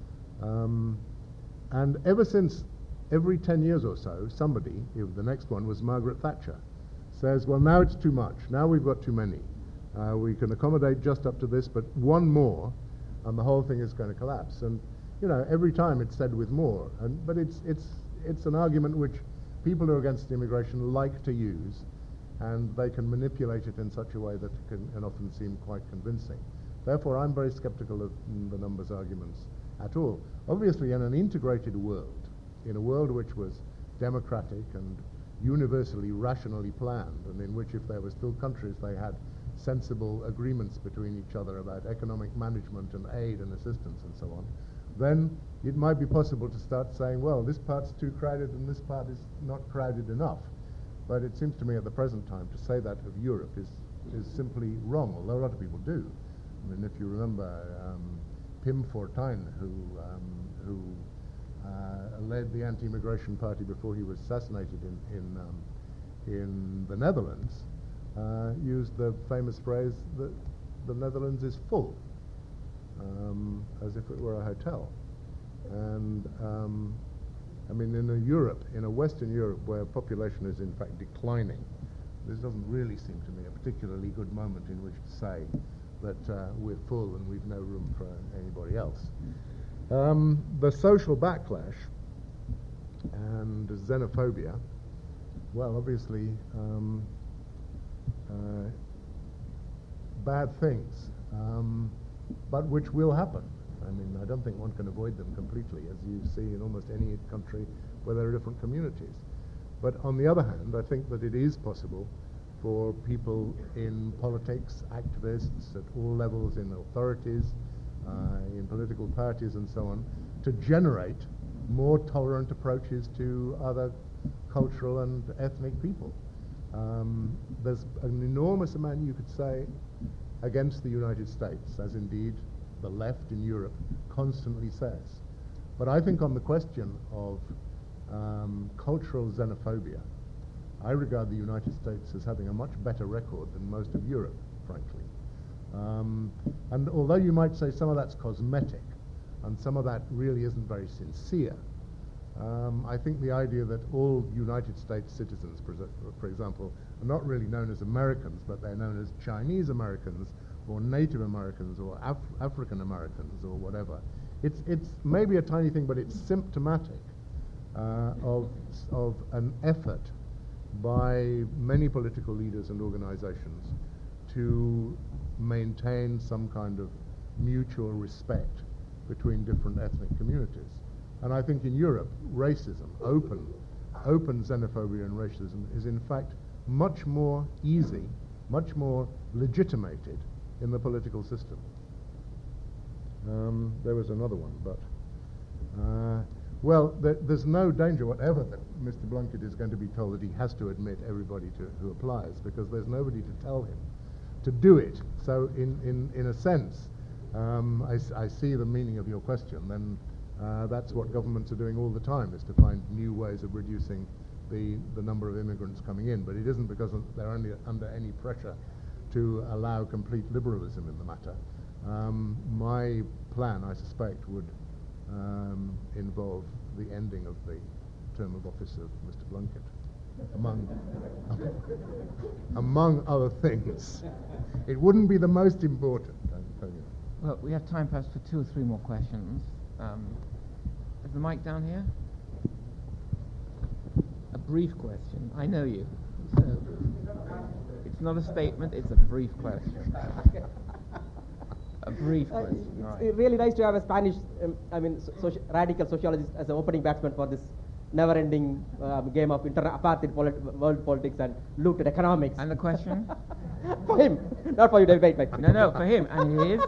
Um, and ever since, every ten years or so, somebody, if the next one was Margaret Thatcher, says, well, now it's too much. Now we've got too many. Uh, we can accommodate just up to this, but one more, and the whole thing is going to collapse. And you know, every time it's said with more. And but it's it's it's an argument which people who are against immigration like to use, and they can manipulate it in such a way that it can, can often seem quite convincing. Therefore, I'm very skeptical of mm, the numbers arguments at all. Obviously, in an integrated world, in a world which was democratic and universally rationally planned, and in which, if there were still countries, they had sensible agreements between each other about economic management and aid and assistance and so on, then it might be possible to start saying, well, this part's too crowded and this part is not crowded enough. But it seems to me at the present time to say that of Europe is, is simply wrong, although a lot of people do. I mean, if you remember um, Pim Fortuyn, who, um, who uh, led the anti-immigration party before he was assassinated in, in, um, in the Netherlands, uh, used the famous phrase that the Netherlands is full, um, as if it were a hotel. And um, I mean, in a Europe, in a Western Europe where population is in fact declining, this doesn't really seem to me a particularly good moment in which to say that uh, we're full and we've no room for anybody else. Um, the social backlash and xenophobia, well, obviously, um, uh, bad things, um, but which will happen. I mean, I don't think one can avoid them completely, as you see in almost any country where there are different communities. But on the other hand, I think that it is possible for people in politics, activists at all levels, in authorities, uh, in political parties and so on, to generate more tolerant approaches to other cultural and ethnic people. Um, there's an enormous amount, you could say, against the United States, as indeed the left in Europe constantly says. But I think on the question of um, cultural xenophobia, I regard the United States as having a much better record than most of Europe, frankly. Um, and although you might say some of that's cosmetic, and some of that really isn't very sincere, um, I think the idea that all United States citizens, for example, are not really known as Americans, but they're known as Chinese Americans, or Native Americans, or Af African Americans, or whatever. It's, it's maybe a tiny thing, but it's symptomatic uh, of, of an effort by many political leaders and organizations to maintain some kind of mutual respect between different ethnic communities. And I think in Europe, racism, open, open xenophobia and racism is in fact much more easy, much more legitimated in the political system. Um, there was another one, but uh, well, th there's no danger whatever that Mister Blunkett is going to be told that he has to admit everybody to, who applies, because there's nobody to tell him to do it. So in, in, in a sense, um, I, s- I see the meaning of your question, then uh, that's what governments are doing all the time, is to find new ways of reducing the, the number of immigrants coming in. But it isn't because of- they're only under any pressure to allow complete liberalism in the matter. Um, my plan, I suspect, would um, involve the ending of the term of office of Mister Blunkett, among, among other things. It wouldn't be the most important, I can tell you. Well, we have time perhaps for two or three more questions. Um, is the mic down here? A brief question. I know you, so it's not a statement, it's a brief question. A brief Uh, question, it's right. really nice to have a Spanish, um, I mean, so, soci- radical sociologist as an opening batsman for this never-ending uh, game of inter- apartheid polit- world politics and looked at economics. And the question? For him, not for you, David. Wait, wait. No, no, for him. And his?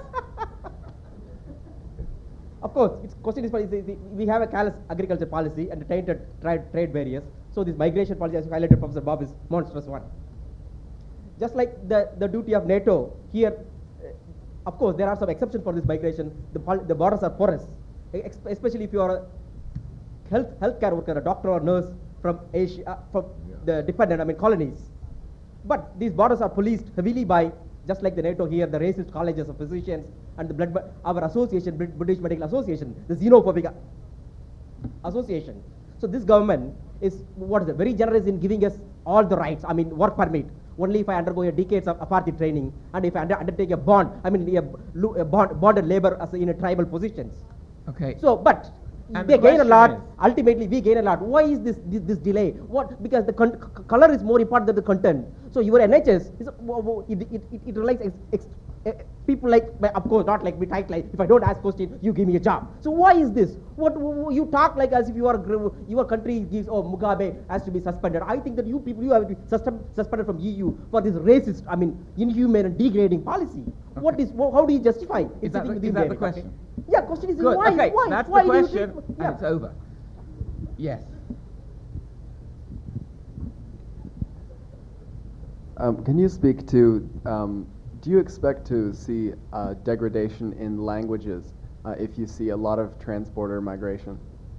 Of course, its question is, for- is the, the, we have a callous agriculture policy and a tainted trade, trade barriers. So this migration policy, as you highlighted, Professor Bob, is monstrous one. Just like the, the duty of NATO, here, uh, of course, there are some exceptions for this migration. The, pol- the borders are porous, ex- especially if you are a health healthcare worker, a doctor or nurse from Asia, uh, from Yeah. the dependent, I mean, colonies. But these borders are policed heavily by, just like the NATO here, the racist colleges of physicians and the blood, our association, Brit- British Medical Association, the xenophobic association. So this government is, what is it, very generous in giving us all the rights. I mean, work permit. Only if I undergo a decades of apartheid training and if I under, undertake a bond, I mean, a, lo- a bond, bonded labor as a, in a tribal positions. Okay. So, but And they the gain a question lot. is- Ultimately, we gain a lot. Why is this this, this delay? What? Because the con- c- color is more important than the content. So your N H S is wo- wo- it it, it, it relies ex, ex, uh, people like, of course, not like me. Tight like if I don't ask question, you give me a job. So why is this? What w- w- you talk like as if you are gr- your country gives, oh, Mugabe has to be suspended. I think that you people you have to be suspend, suspended from E U for this racist, I mean, inhumane and degrading policy. What is wh- how do you justify? Is it that sitting the- within is that there, the okay? question? Yeah, question is Good. why? Okay, why? that's why the do you question, think- and yeah. it's over. Yes. Um, can you speak to, um, do you expect to see uh, degradation in languages uh, if you see a lot of transborder migration?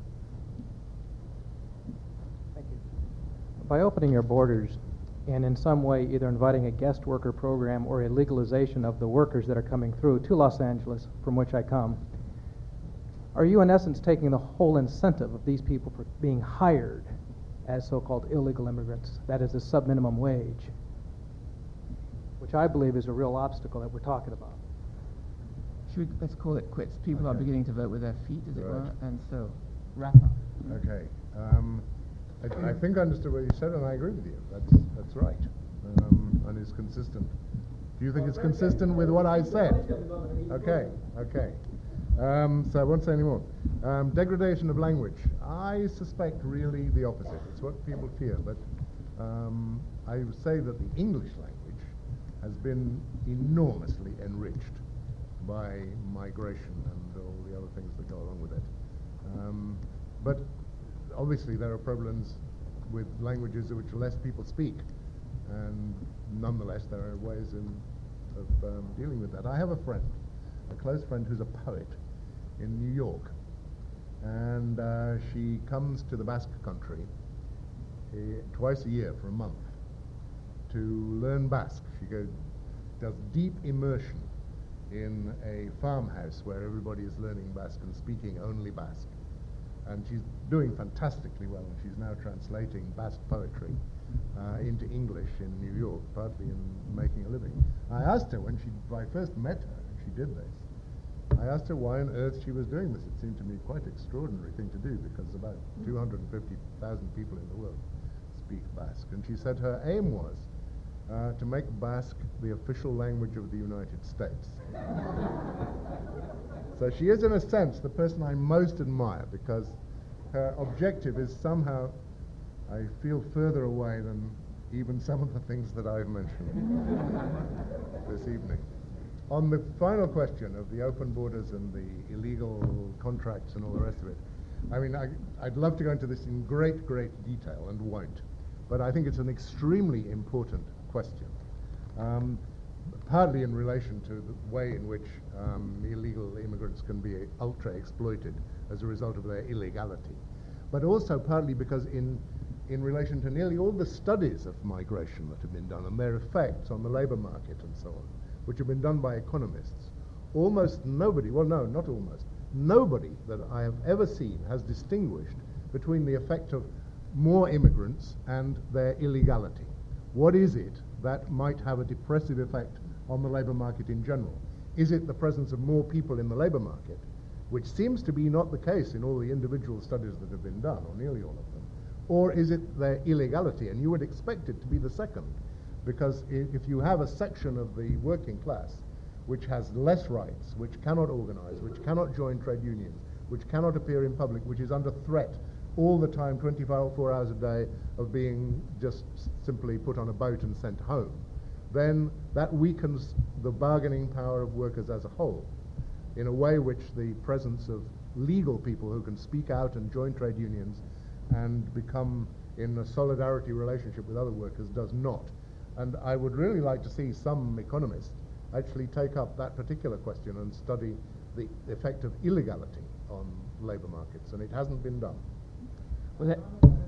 Thank you. By opening your borders and in some way either inviting a guest worker program or a legalization of the workers that are coming through to Los Angeles, from which I come, are you in essence taking the whole incentive of these people for being hired as so-called illegal immigrants, that is a sub-minimum wage, which I believe is a real obstacle that we're talking about? Should we, let's call it quits. People are Okay. beginning to vote with their feet, as it Right. were, and so wrap up. Okay. Um, I, I think I understood what you said, and I agree with you. That's that's right, um, and it's consistent. Do you think it's consistent with what I said? Okay. Okay. Um, so I won't say any more. Um, degradation of language. I suspect really the opposite. It's what people fear, but um, I would say that the English language has been enormously enriched by migration and all the other things that go along with it. Um, but obviously there are problems with languages which less people speak, and nonetheless there are ways in, of um, dealing with that. I have a friend, a close friend who's a poet in New York, and uh, she comes to the Basque Country uh, twice a year for a month to learn Basque. She goes, does deep immersion in a farmhouse where everybody is learning Basque and speaking only Basque. And she's doing fantastically well, and she's now translating Basque poetry uh, into English in New York, partly in making a living. I asked her when she, I first met her, and she did this, I asked her why on earth she was doing this. It seemed to me quite an extraordinary thing to do, because about two hundred fifty thousand people in the world speak Basque. And she said her aim was uh, to make Basque the official language of the United States. So she is, in a sense, the person I most admire, because her objective is somehow, I feel, further away than even some of the things that I've mentioned this evening. On the final question of the open borders and the illegal contracts and all the rest of it, I mean, I, I'd love to go into this in great, great detail and won't, but I think it's an extremely important question. Um, partly in relation to the way in which um, illegal immigrants can be ultra exploited as a result of their illegality, but also partly because in in relation to nearly all the studies of migration that have been done and their effects on the labour market and so on, which have been done by economists, almost nobody, well no, not almost, nobody that I have ever seen has distinguished between the effect of more immigrants and their illegality. What is it that might have a depressive effect on the labour market in general? Is it the presence of more people in the labour market, which seems to be not the case in all the individual studies that have been done, or nearly all of them? Or is it their illegality? And you would expect it to be the second, because if you have a section of the working class which has less rights, which cannot organize, which cannot join trade unions, which cannot appear in public, which is under threat all the time, twenty-four hours a day, of being just simply put on a boat and sent home, then that weakens the bargaining power of workers as a whole in a way which the presence of legal people who can speak out and join trade unions and become in a solidarity relationship with other workers does not. And I would really like to see some economists actually take up that particular question and study the effect of illegality on labour markets, and it hasn't been done. Well, that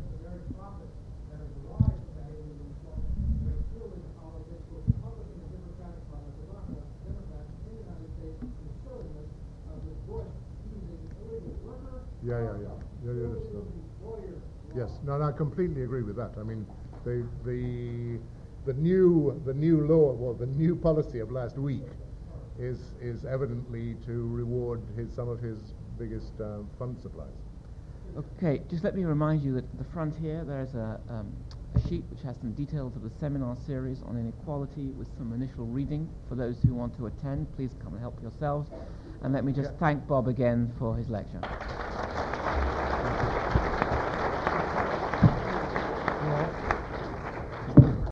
Yeah, yeah, yeah. yeah, yeah that's the, yes, no, no, I completely agree with that. I mean, the the the new the new law, well, the new policy of last week, is is evidently to reward his some of his biggest uh, fund supplies. Okay, just let me remind you that at the front here there's a, um, a sheet which has some details of the seminar series on inequality with some initial reading. For those who want to attend, please come and help yourselves. And let me just Yeah. thank Bob again for his lecture.